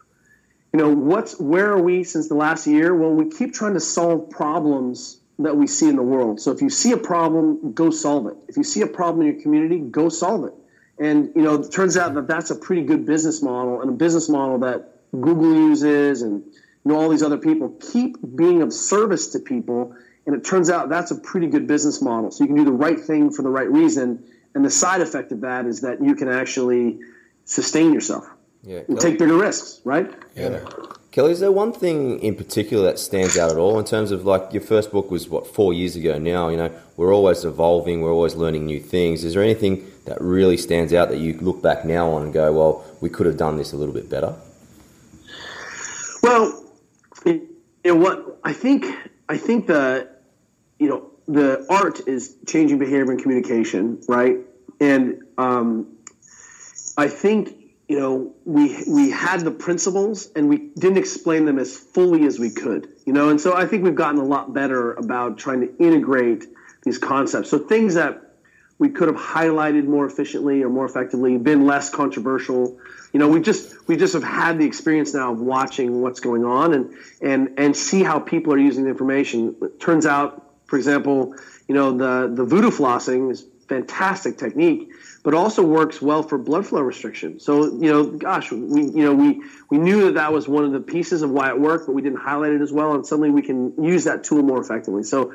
where are we since the last year? Well, we keep trying to solve problems that we see in the world. So if you see a problem, go solve it. If you see a problem in your community, go solve it. And, it turns out that that's a pretty good business model, and a business model that Google uses and all these other people. Keep being of service to people, and it turns out that's a pretty good business model. So you can do the right thing for the right reason, and the side effect of that is that you can actually sustain yourself and take bigger risks, right? Yeah. Kelly, is there one thing in particular that stands out at all in terms of, like, your first book was, 4 years ago now? We're always evolving, we're always learning new things. Is there anything that really stands out that you look back now on and go, well, we could have done this a little bit better? Well, what I think the art is changing behavior and communication, right? And I think we had the principles and we didn't explain them as fully as we could, and so I think we've gotten a lot better about trying to integrate these concepts. So things that we could have highlighted more efficiently or more effectively, been less controversial. We just have had the experience now of watching what's going on and see how people are using the information. It turns out, for example, the voodoo flossing is fantastic technique, but also works well for blood flow restriction. So, gosh, we knew that was one of the pieces of why it worked, but we didn't highlight it as well, and suddenly we can use that tool more effectively. So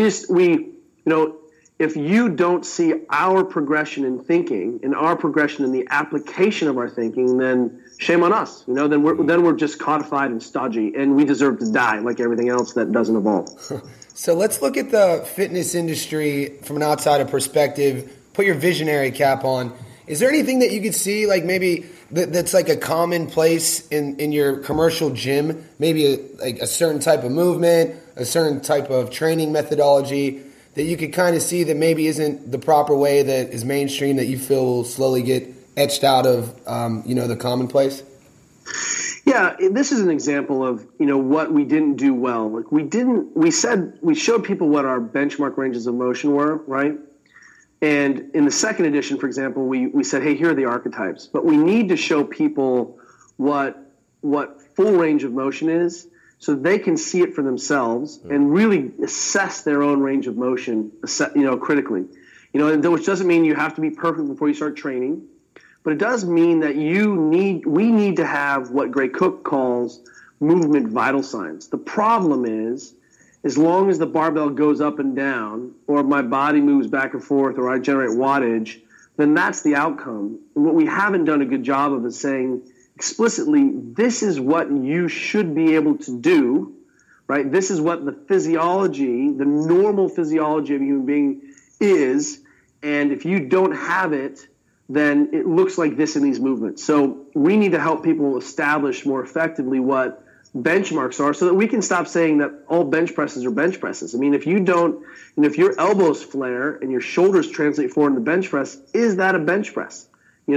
if you don't see our progression in thinking and our progression in the application of our thinking, then shame on us. Then we're just codified and stodgy, and we deserve to die like everything else that doesn't evolve. So let's look at the fitness industry from an outsider perspective. Put your visionary cap on. Is there anything that you could see, like maybe that's like a common place in your commercial gym? Maybe like a certain type of movement, a certain type of training methodology that you could kind of see that maybe isn't the proper way that is mainstream, that you feel will slowly get etched out of the commonplace? Yeah, this is an example of what we didn't do well. Like we showed people what our benchmark ranges of motion were, right? And in the second edition, for example, we said, hey, here are the archetypes. But we need to show people what full range of motion is so they can see it for themselves and really assess their own range of motion, critically. Which doesn't mean you have to be perfect before you start training, but it does mean that we need to have what Gray Cook calls movement vital signs. The problem is, as long as the barbell goes up and down, or my body moves back and forth, or I generate wattage, then that's the outcome. And what we haven't done a good job of is saying explicitly, this is what you should be able to do, right? This is what the physiology, the normal physiology of a human being is, and if you don't have it, then it looks like this in these movements. So we need to help people establish more effectively what benchmarks are so that we can stop saying that all bench presses are bench presses. I mean, if your elbows flare and your shoulders translate forward in the bench press, is that a bench press?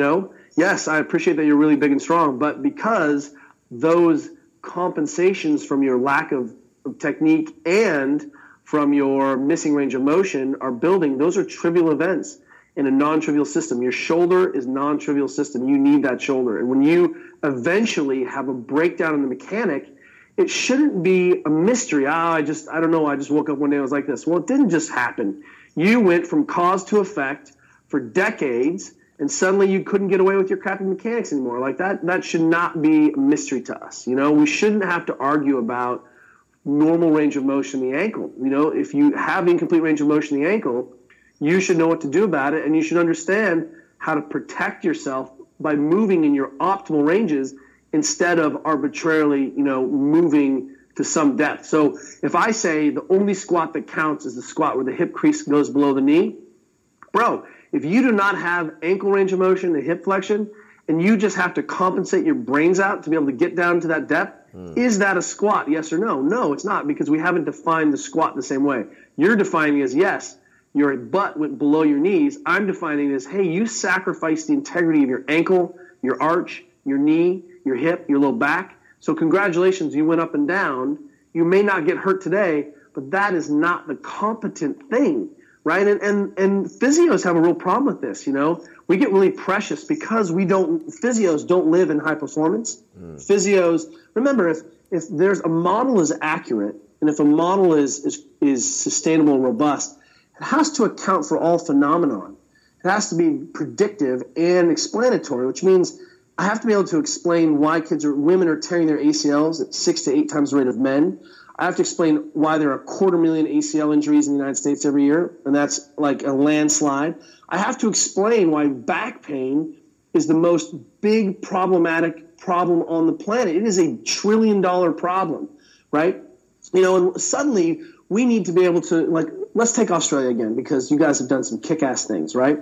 Yes, I appreciate that you're really big and strong, but because those compensations from your lack of technique and from your missing range of motion are building, those are trivial events in a non-trivial system. Your shoulder is non-trivial system. You need that shoulder. And when you eventually have a breakdown in the mechanic, it shouldn't be a mystery. I don't know. I just woke up one day and I was like this. Well, it didn't just happen. You went from cause to effect for decades, and suddenly you couldn't get away with your crappy mechanics anymore. Like that should not be a mystery to us. We shouldn't have to argue about normal range of motion in the ankle. If you have incomplete range of motion in the ankle, you should know what to do about it, and you should understand how to protect yourself by moving in your optimal ranges instead of arbitrarily, moving to some depth. So if I say the only squat that counts is the squat where the hip crease goes below the knee, bro, if you do not have ankle range of motion and hip flexion, and you just have to compensate your brains out to be able to get down to that depth, is that a squat, yes or no? No, it's not, because we haven't defined the squat the same way. You're defining it as, yes, your butt went below your knees. I'm defining it as, hey, you sacrificed the integrity of your ankle, your arch, your knee, your hip, your low back. So congratulations, you went up and down. You may not get hurt today, but that is not the competent thing, right? And physios have a real problem with this, We get really precious because physios don't live in high performance. Physios, remember, if there's a model is accurate, and if a model is sustainable and robust, it has to account for all phenomenon. It has to be predictive and explanatory, which means I have to be able to explain why women are tearing their ACLs at 6 to 8 times the rate of men. I have to explain why there are 250,000 ACL injuries in the United States every year, and that's like a landslide. I have to explain why back pain is the most big problematic problem on the planet. It is a $1 trillion problem, right? And suddenly we need to be able to, let's take Australia again, because you guys have done some kick-ass things, right?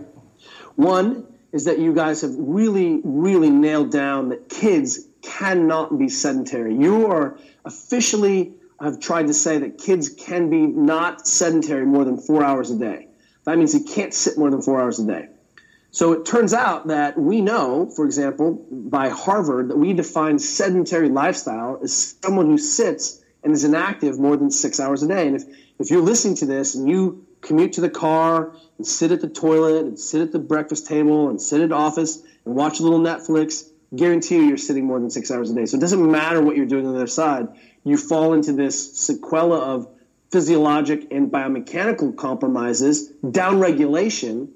One is that you guys have really, really nailed down that kids cannot be sedentary. You are officially have tried to say that kids can be not sedentary more than 4 hours a day. That means you can't sit more than 4 hours a day. So it turns out that we know, for example, by Harvard, that we define sedentary lifestyle as someone who sits and is inactive more than 6 hours a day. And if you're listening to this and you commute to the car and sit at the toilet and sit at the breakfast table and sit at office and watch a little Netflix, guarantee you you're sitting more than 6 hours a day. So it doesn't matter what you're doing on the other side. You fall into this sequela of physiologic and biomechanical compromises, downregulation,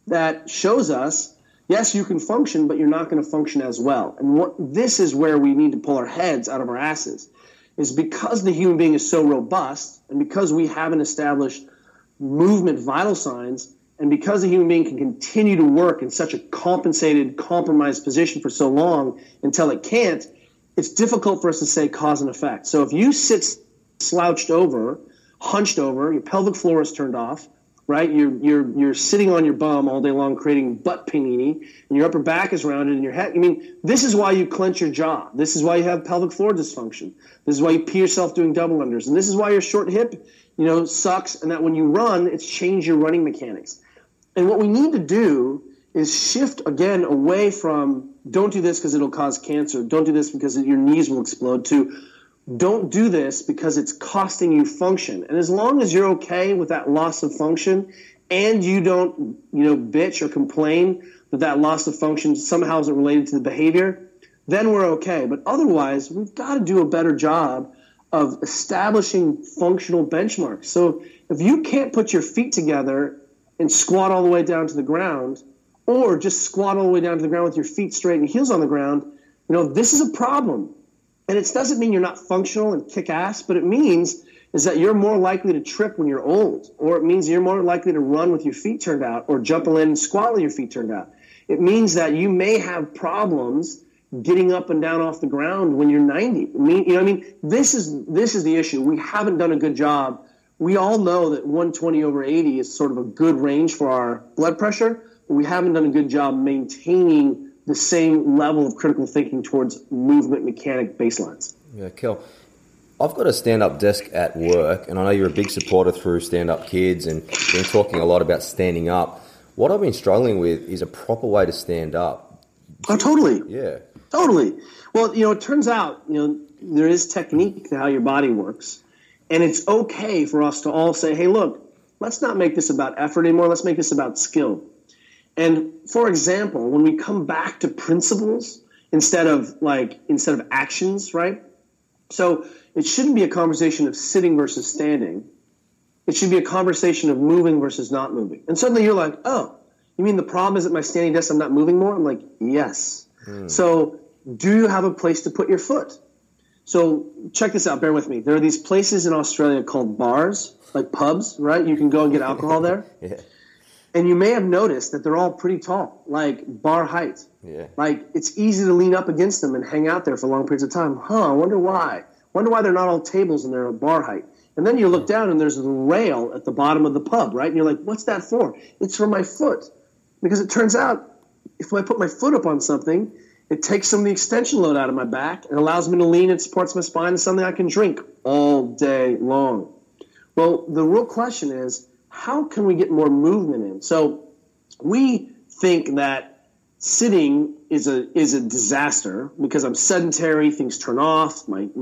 that shows us, yes, you can function, but you're not going to function as well. And this is where we need to pull our heads out of our asses, is because the human being is so robust, and because we haven't established movement vital signs, and because the human being can continue to work in such a compensated, compromised position for so long until it can't, it's difficult for us to say cause and effect. So if you sit slouched over, hunched over, your pelvic floor is turned off, right? You're sitting on your bum all day long creating butt panini, and your upper back is rounded and your head. I mean, this is why you clench your jaw. This is why you have pelvic floor dysfunction. This is why you pee yourself doing double unders. And this is why your short hip, sucks, and that when you run, it's changed your running mechanics. And what we need to do is shift again away from don't do this because it'll cause cancer, don't do this because your knees will explode, to don't do this because it's costing you function. And as long as you're okay with that loss of function, and you don't, bitch or complain that loss of function somehow isn't related to the behavior, then we're okay. But otherwise, we've got to do a better job of establishing functional benchmarks. So if you can't put your feet together and squat all the way down to the ground, or just squat all the way down to the ground with your feet straight and heels on the ground, this is a problem. And it doesn't mean you're not functional and kick ass, but it means is that you're more likely to trip when you're old, or it means you're more likely to run with your feet turned out, or jump in and squat with your feet turned out. It means that you may have problems getting up and down off the ground when you're 90. This is the issue. We haven't done a good job. We all know that 120/80 is sort of a good range for our blood pressure, but we haven't done a good job maintaining the same level of critical thinking towards movement mechanic baselines. Yeah, Kel, I've got a stand-up desk at work, and I know you're a big supporter through Stand Up Kids and been talking a lot about standing up. What I've been struggling with is a proper way to stand up. Oh, totally. Yeah. Totally. Well, it turns out, there is technique to how your body works, and it's okay for us to all say, hey, look, let's not make this about effort anymore. Let's make this about skill. And for example, when we come back to principles instead of actions, right? So it shouldn't be a conversation of sitting versus standing. It should be a conversation of moving versus not moving. And suddenly you're like, oh, you mean the problem is at my standing desk I'm not moving more? I'm like, yes. So do you have a place to put your foot? So check this out. Bear with me. There are these places in Australia called bars, like pubs, right? You can go and get alcohol there. Yeah. And you may have noticed that they're all pretty tall, like bar height. Yeah. Like it's easy to lean up against them and hang out there for long periods of time. I wonder why. Wonder why they're not all tables and they're bar height. And then you look down and there's a rail at the bottom of the pub, right? And you're like, what's that for? It's for my foot. Because it turns out if I put my foot up on something, it takes some of the extension load out of my back and allows me to lean and supports my spine and something I can drink all day long. Well, the real question is, how can we get more movement in? So we think that sitting is a disaster because I'm sedentary, things turn off,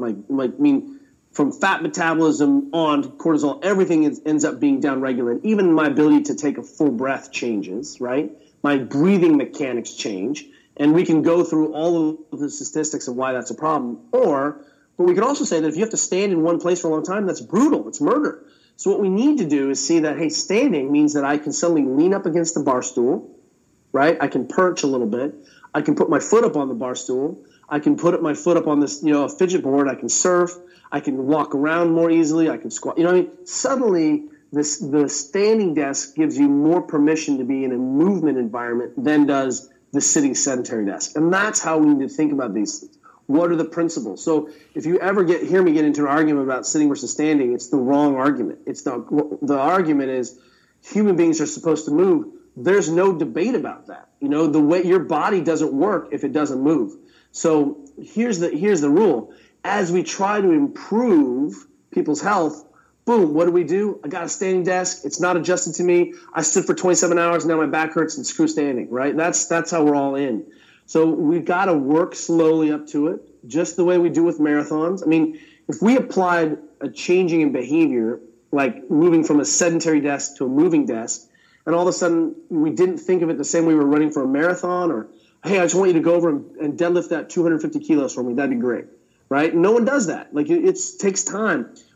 from fat metabolism on to cortisol, everything ends up being downregulated. Even my ability to take a full breath changes, right? My breathing mechanics change. And we can go through all of the statistics of why that's a problem. But we can also say that if you have to stand in one place for a long time, that's brutal. It's murder. So what we need to do is see that, hey, standing means that I can suddenly lean up against the bar stool, right? I can perch a little bit. I can put my foot up on the bar stool. I can put my foot up on this, a fidget board. I can surf. I can walk around more easily. I can squat. Suddenly, the standing desk gives you more permission to be in a movement environment than does the sitting sedentary desk. And that's how we need to think about these things. What are the principles? So if you ever hear me get into an argument about sitting versus standing, it's the wrong argument. The argument is human beings are supposed to move. There's no debate about that. The way your body doesn't work if it doesn't move. So here's the rule. As we try to improve people's health, boom, what do? I got a standing desk. It's not adjusted to me. I stood for 27 hours. Now my back hurts and screw standing, right? That's how we're all in. So we've got to work slowly up to it, just the way we do with marathons. I mean, if we applied a changing in behavior, like moving from a sedentary desk to a moving desk, and all of a sudden we didn't think of it the same way we were running for a marathon, or, hey, I just want you to go over and deadlift that 250 kilos for me, that'd be great, right? No one does that. Like, it takes time.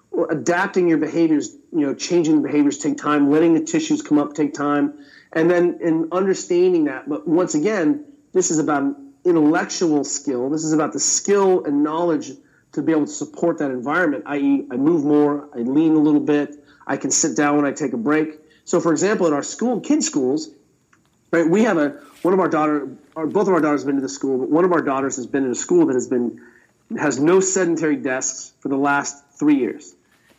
adapting your behaviors, changing the behaviors take time, letting the tissues come up take time, and then in understanding that. But once again, this is about intellectual skill. This is about the skill and knowledge to be able to support that environment, i.e. I move more, I lean a little bit, I can sit down when I take a break. So, for example, at our kids' schools, right, we have both of our daughters have been to the school, but one of our daughters has been in a school that has no sedentary desks for the last 3 years.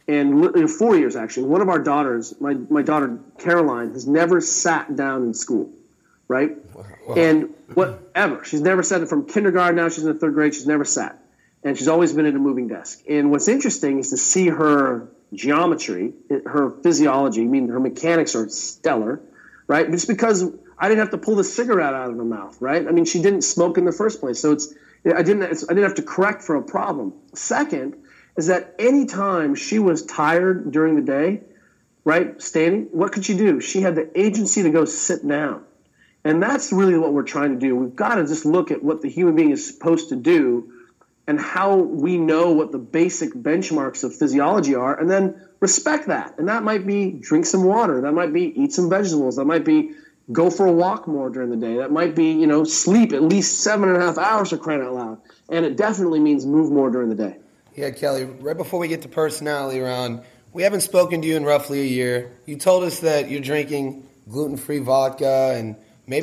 And 4 years, actually. One of our daughters, my daughter Caroline, has never sat down in school, right? Wow. And whatever. She's never sat from kindergarten, now she's in the 3rd grade, she's never sat. And she's always been at a moving desk. And what's interesting is to see her geometry, her physiology, her mechanics are stellar, right? But it's because I didn't have to pull the cigarette out of her mouth, right? I mean, she didn't smoke in the first place. So I didn't have to correct for a problem. Second is that any time she was tired during the day, right, standing, what could she do? She had the agency to go sit down. And that's really what we're trying to do. We've got to just look at what the human being is supposed to do and how we know what the basic benchmarks of physiology are, and then respect that. And that might be drink some water. That might be eat some vegetables. That might be go for a walk more during the day. That might be, sleep at least 7.5 hours, for crying out loud. And it definitely means move more during the day. Yeah, Kelly, right before we get to personality round, we haven't spoken to you in roughly a year. You told us that you're drinking gluten-free vodka, and maybe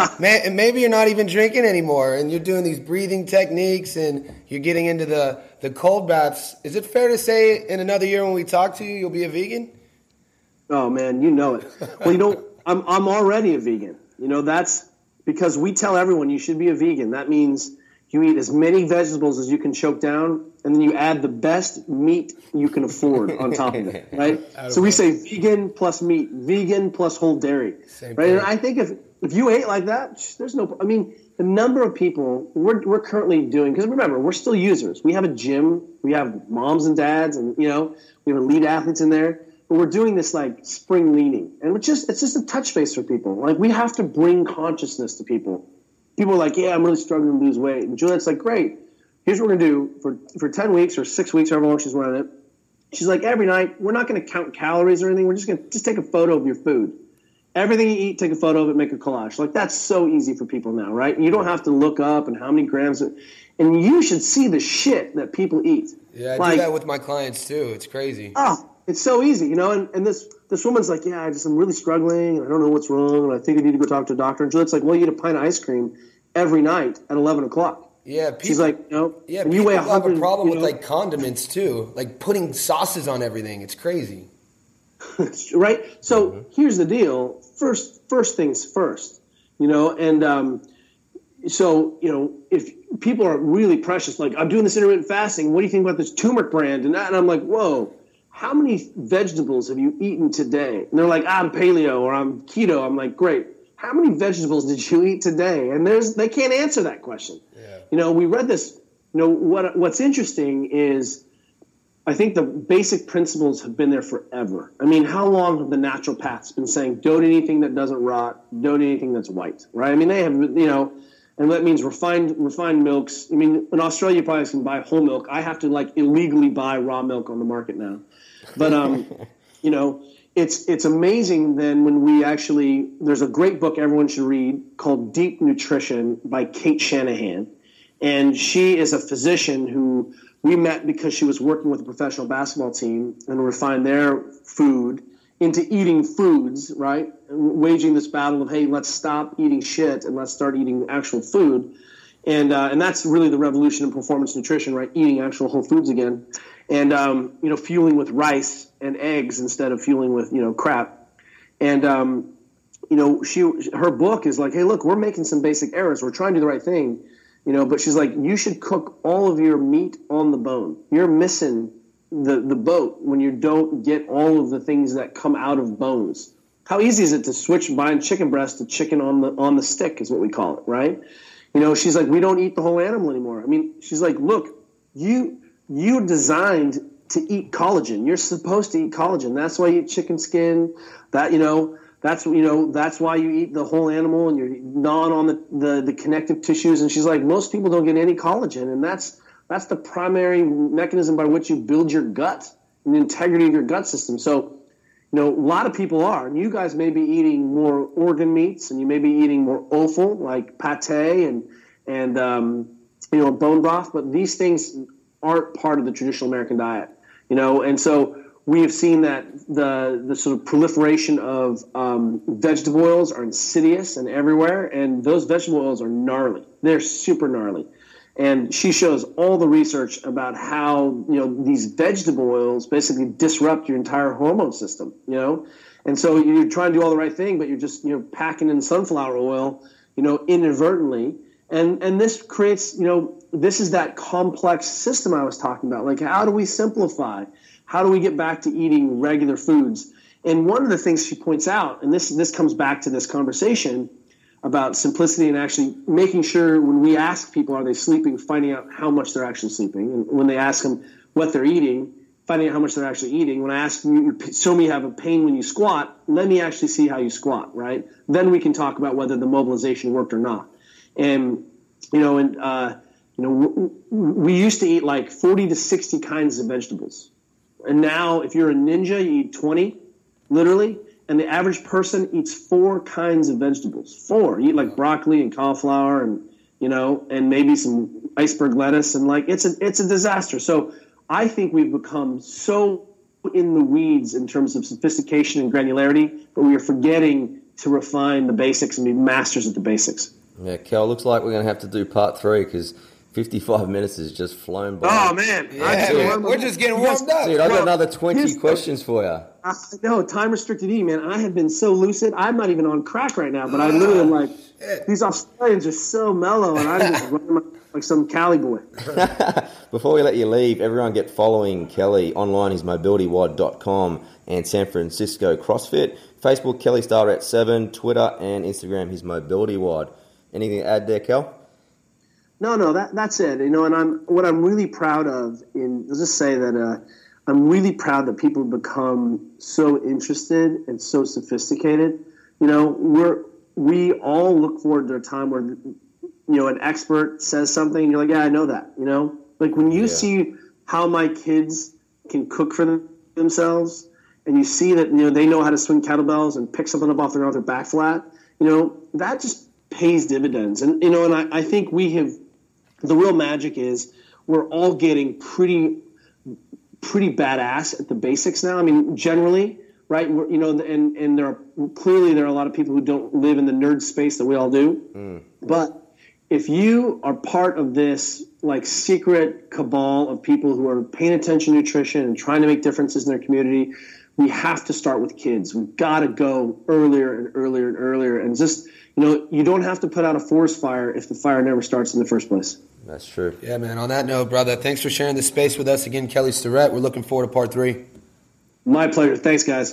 you're not even drinking anymore, and you're doing these breathing techniques, and you're getting into the cold baths. Is it fair to say in another year when we talk to you, you'll be a vegan? Oh, man, you know it. Well, I'm already a vegan. That's because we tell everyone you should be a vegan. That means you eat as many vegetables as you can choke down, and then you add the best meat you can afford on top of it, right? So we say vegan plus meat, vegan plus whole dairy, right? And I think if you ate like that, there's no. I mean, the number of people we're currently doing, because remember, we're still users. We have a gym, we have moms and dads, and we have elite athletes in there. But we're doing this like spring leaning, and it's just a touch base for people. Like, we have to bring consciousness to people. People are like, yeah, I'm really struggling to lose weight. And Juliet's like, great. Here's what we're going to do for 10 weeks or 6 weeks, however long she's running it. She's like, every night, we're not going to count calories or anything. We're just going to take a photo of your food. Everything you eat, take a photo of it, make a collage. Like, that's so easy for people now, right? You don't have to look up and how many grams. And you should see the shit that people eat. Yeah, I do that with my clients too. It's crazy. Oh, it's so easy, and this woman's like, yeah, I'm really struggling, and I don't know what's wrong, and I think I need to go talk to a doctor. And Juliet's like, well, you eat a pint of ice cream every night at 11 o'clock. Yeah, she's like, yeah, people have a problem with like condiments too, like putting sauces on everything. It's crazy, right? So here's the deal: first things first, and so if people are really precious, like, I'm doing this intermittent fasting, what do you think about this turmeric brand and that? And I'm like, whoa, how many vegetables have you eaten today? And they're like, I'm paleo or I'm keto. I'm like, great. How many vegetables did you eat today? And they can't answer that question. Yeah. We read this. What's interesting is I think the basic principles have been there forever. I mean, how long have the naturopaths been saying, don't eat anything that doesn't rot, don't eat anything that's white, right? I mean, they have, and that means refined milks. I mean, in Australia, you probably can buy whole milk. I have to illegally buy raw milk on the market now. But, it's amazing then when we actually, there's a great book everyone should read called Deep Nutrition by Kate Shanahan. And she is a physician who we met because she was working with a professional basketball team and refined their food into eating foods, right? Waging this battle of, hey, let's stop eating shit and let's start eating actual food. And that's really the revolution in performance nutrition, right? Eating actual whole foods again. And, fueling with rice and eggs instead of fueling with, crap. And, her book is like, hey, look, we're making some basic errors. We're trying to do the right thing, but she's like, you should cook all of your meat on the bone. You're missing the boat when you don't get all of the things that come out of bones. How easy is it to switch buying chicken breast to chicken on the stick is what we call it, right? She's like, we don't eat the whole animal anymore. I mean, she's like, look, you're designed to eat collagen. You're supposed to eat collagen. That's why you eat chicken skin. That's why you eat the whole animal and you're gnawing on the connective tissues. And she's like, most people don't get any collagen, and that's the primary mechanism by which you build your gut and the integrity of your gut system. So, a lot of people are, and you guys may be eating more organ meats, and you may be eating more offal, like pate and bone broth, but these things aren't part of the traditional American diet, and so we have seen that the sort of proliferation of vegetable oils are insidious and everywhere, and those vegetable oils are gnarly. They're super gnarly. And she shows all the research about how, these vegetable oils basically disrupt your entire hormone system, And so you're trying to do all the right thing, but you're just, packing in sunflower oil, inadvertently. And this creates, this is that complex system I was talking about. Like, how do we simplify? How do we get back to eating regular foods? And one of the things she points out, and this comes back to this conversation about simplicity and actually making sure when we ask people, are they sleeping, finding out how much they're actually sleeping. And when they ask them what they're eating, finding out how much they're actually eating. When I ask you, show me you have a pain when you squat, let me actually see how you squat, right? Then we can talk about whether the mobilization worked or not. And, we used to eat like 40 to 60 kinds of vegetables. And now if you're a ninja, you eat 20, literally. And the average person eats 4 kinds of vegetables. 4. You eat like broccoli and cauliflower and, and maybe some iceberg lettuce. And like, it's a disaster. So I think we've become so in the weeds in terms of sophistication and granularity, but we are forgetting to refine the basics and be masters at the basics. Yeah, Kel, looks like we're going to have to do part 3 because 55 minutes has just flown by. Oh, man. Yeah, we're just getting warmed up. Dude, I've got another 20 questions for you. No, time-restricted eating, man. I have been so lucid. I'm not even on crack right now, but I literally am like, these Australians are so mellow, and I'm just running like some Cali boy. Before we let you leave, everyone get following Kelly. Online is mobilitywod.com and San Francisco CrossFit. Facebook, Kelly Starrett 7. Twitter and Instagram, his mobilitywod. Anything to add there, Kel? No, that's it. And what I'm really proud of let's just say that I'm really proud that people have become so interested and so sophisticated. We all look forward to a time where an expert says something and you're like, yeah, I know that. Like when you see how my kids can cook for themselves, and you see that they know how to swing kettlebells and pick something up off the ground with their back flat, that just pays dividends. And I think we have. The real magic is we're all getting pretty badass at the basics now. I mean, generally, right? And there are a lot of people who don't live in the nerd space that we all do. But if you are part of this like secret cabal of people who are paying attention to nutrition and trying to make differences in their community, we have to start with kids. We've got to go earlier and earlier and earlier. And just, you don't have to put out a forest fire if the fire never starts in the first place. That's true. Yeah, man. On that note, brother, thanks for sharing this space with us again, Kelly Starrett. We're looking forward to part 3. My pleasure. Thanks, guys.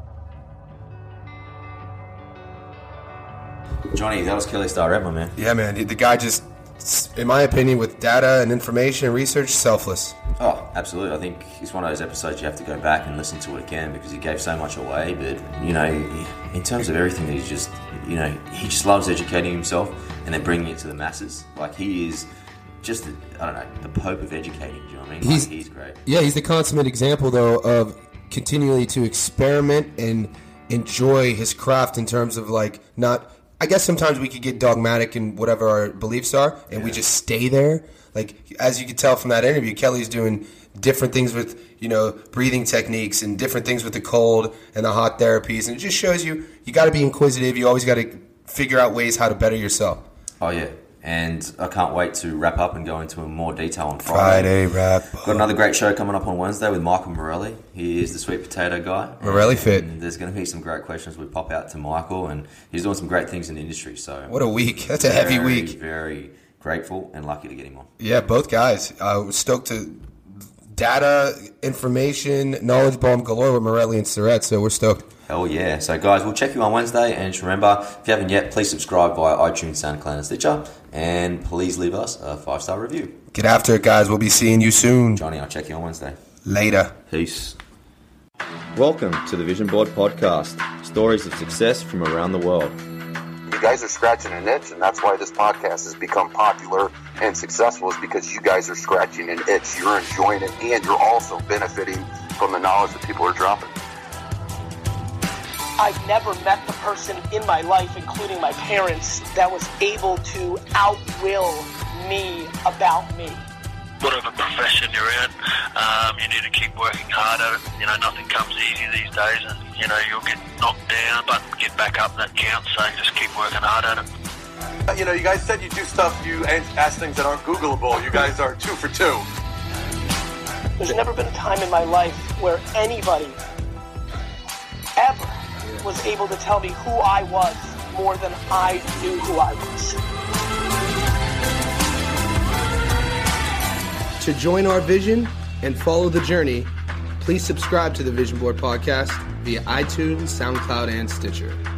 Johnny, that was Kelly Starrett, my man. Yeah, man. The guy just, in my opinion, with data and information and research, selfless. Oh, absolutely. I think it's one of those episodes you have to go back and listen to it again because he gave so much away. But, in terms of everything, he's just, he just loves educating himself and then bringing it to the masses. Like, he is just, the Pope of educating. Do you know what I mean? He's great. Yeah, he's the consummate example, though, of continually to experiment and enjoy his craft in terms of, I guess sometimes we could get dogmatic in whatever our beliefs are, and we just stay there. Like, as you can tell from that interview, Kelly's doing different things with, breathing techniques and different things with the cold and the hot therapies. And it just shows you got to be inquisitive. You always got to figure out ways how to better yourself. Oh, yeah. And I can't wait to wrap up and go into more detail on Friday. Wrap. Got another great show coming up on Wednesday with Michael Morelli. He is the sweet potato guy. Morelli Fit. And there's going to be some great questions we pop out to Michael, and he's doing some great things in the industry. So what a week. That's a heavy week. Very grateful and lucky to get him on. Yeah, both guys. We're stoked to data, information, knowledge bomb galore with Morelli and Starrett, so we're stoked. Hell yeah. So, guys, we'll check you on Wednesday. And just remember, if you haven't yet, please subscribe via iTunes, SoundCloud, and Stitcher. And please leave us a 5-star review. Get after it, guys. We'll be seeing you soon. Johnny, I'll check you on Wednesday. Later. Peace. Welcome to the Vision Board Podcast. Stories of success from around the world. You guys are scratching an itch, and that's why this podcast has become popular and successful, is because you guys are scratching an itch. You're enjoying it, and you're also benefiting from the knowledge that people are dropping. I've never met the person in my life, including my parents, that was able to outwill me about me. Whatever profession you're in, you need to keep working hard at it. You know, nothing comes easy these days, and, you know, you'll get knocked down, but get back up, that counts, so just keep working hard at it. You know, you guys said you do stuff, you ask things that aren't Googleable. You guys are 2 for 2. There's never been a time in my life where anybody ever was able to tell me who I was more than I knew who I was. To join our vision and follow the journey, please subscribe to the Vision Board Podcast via iTunes, SoundCloud, and Stitcher.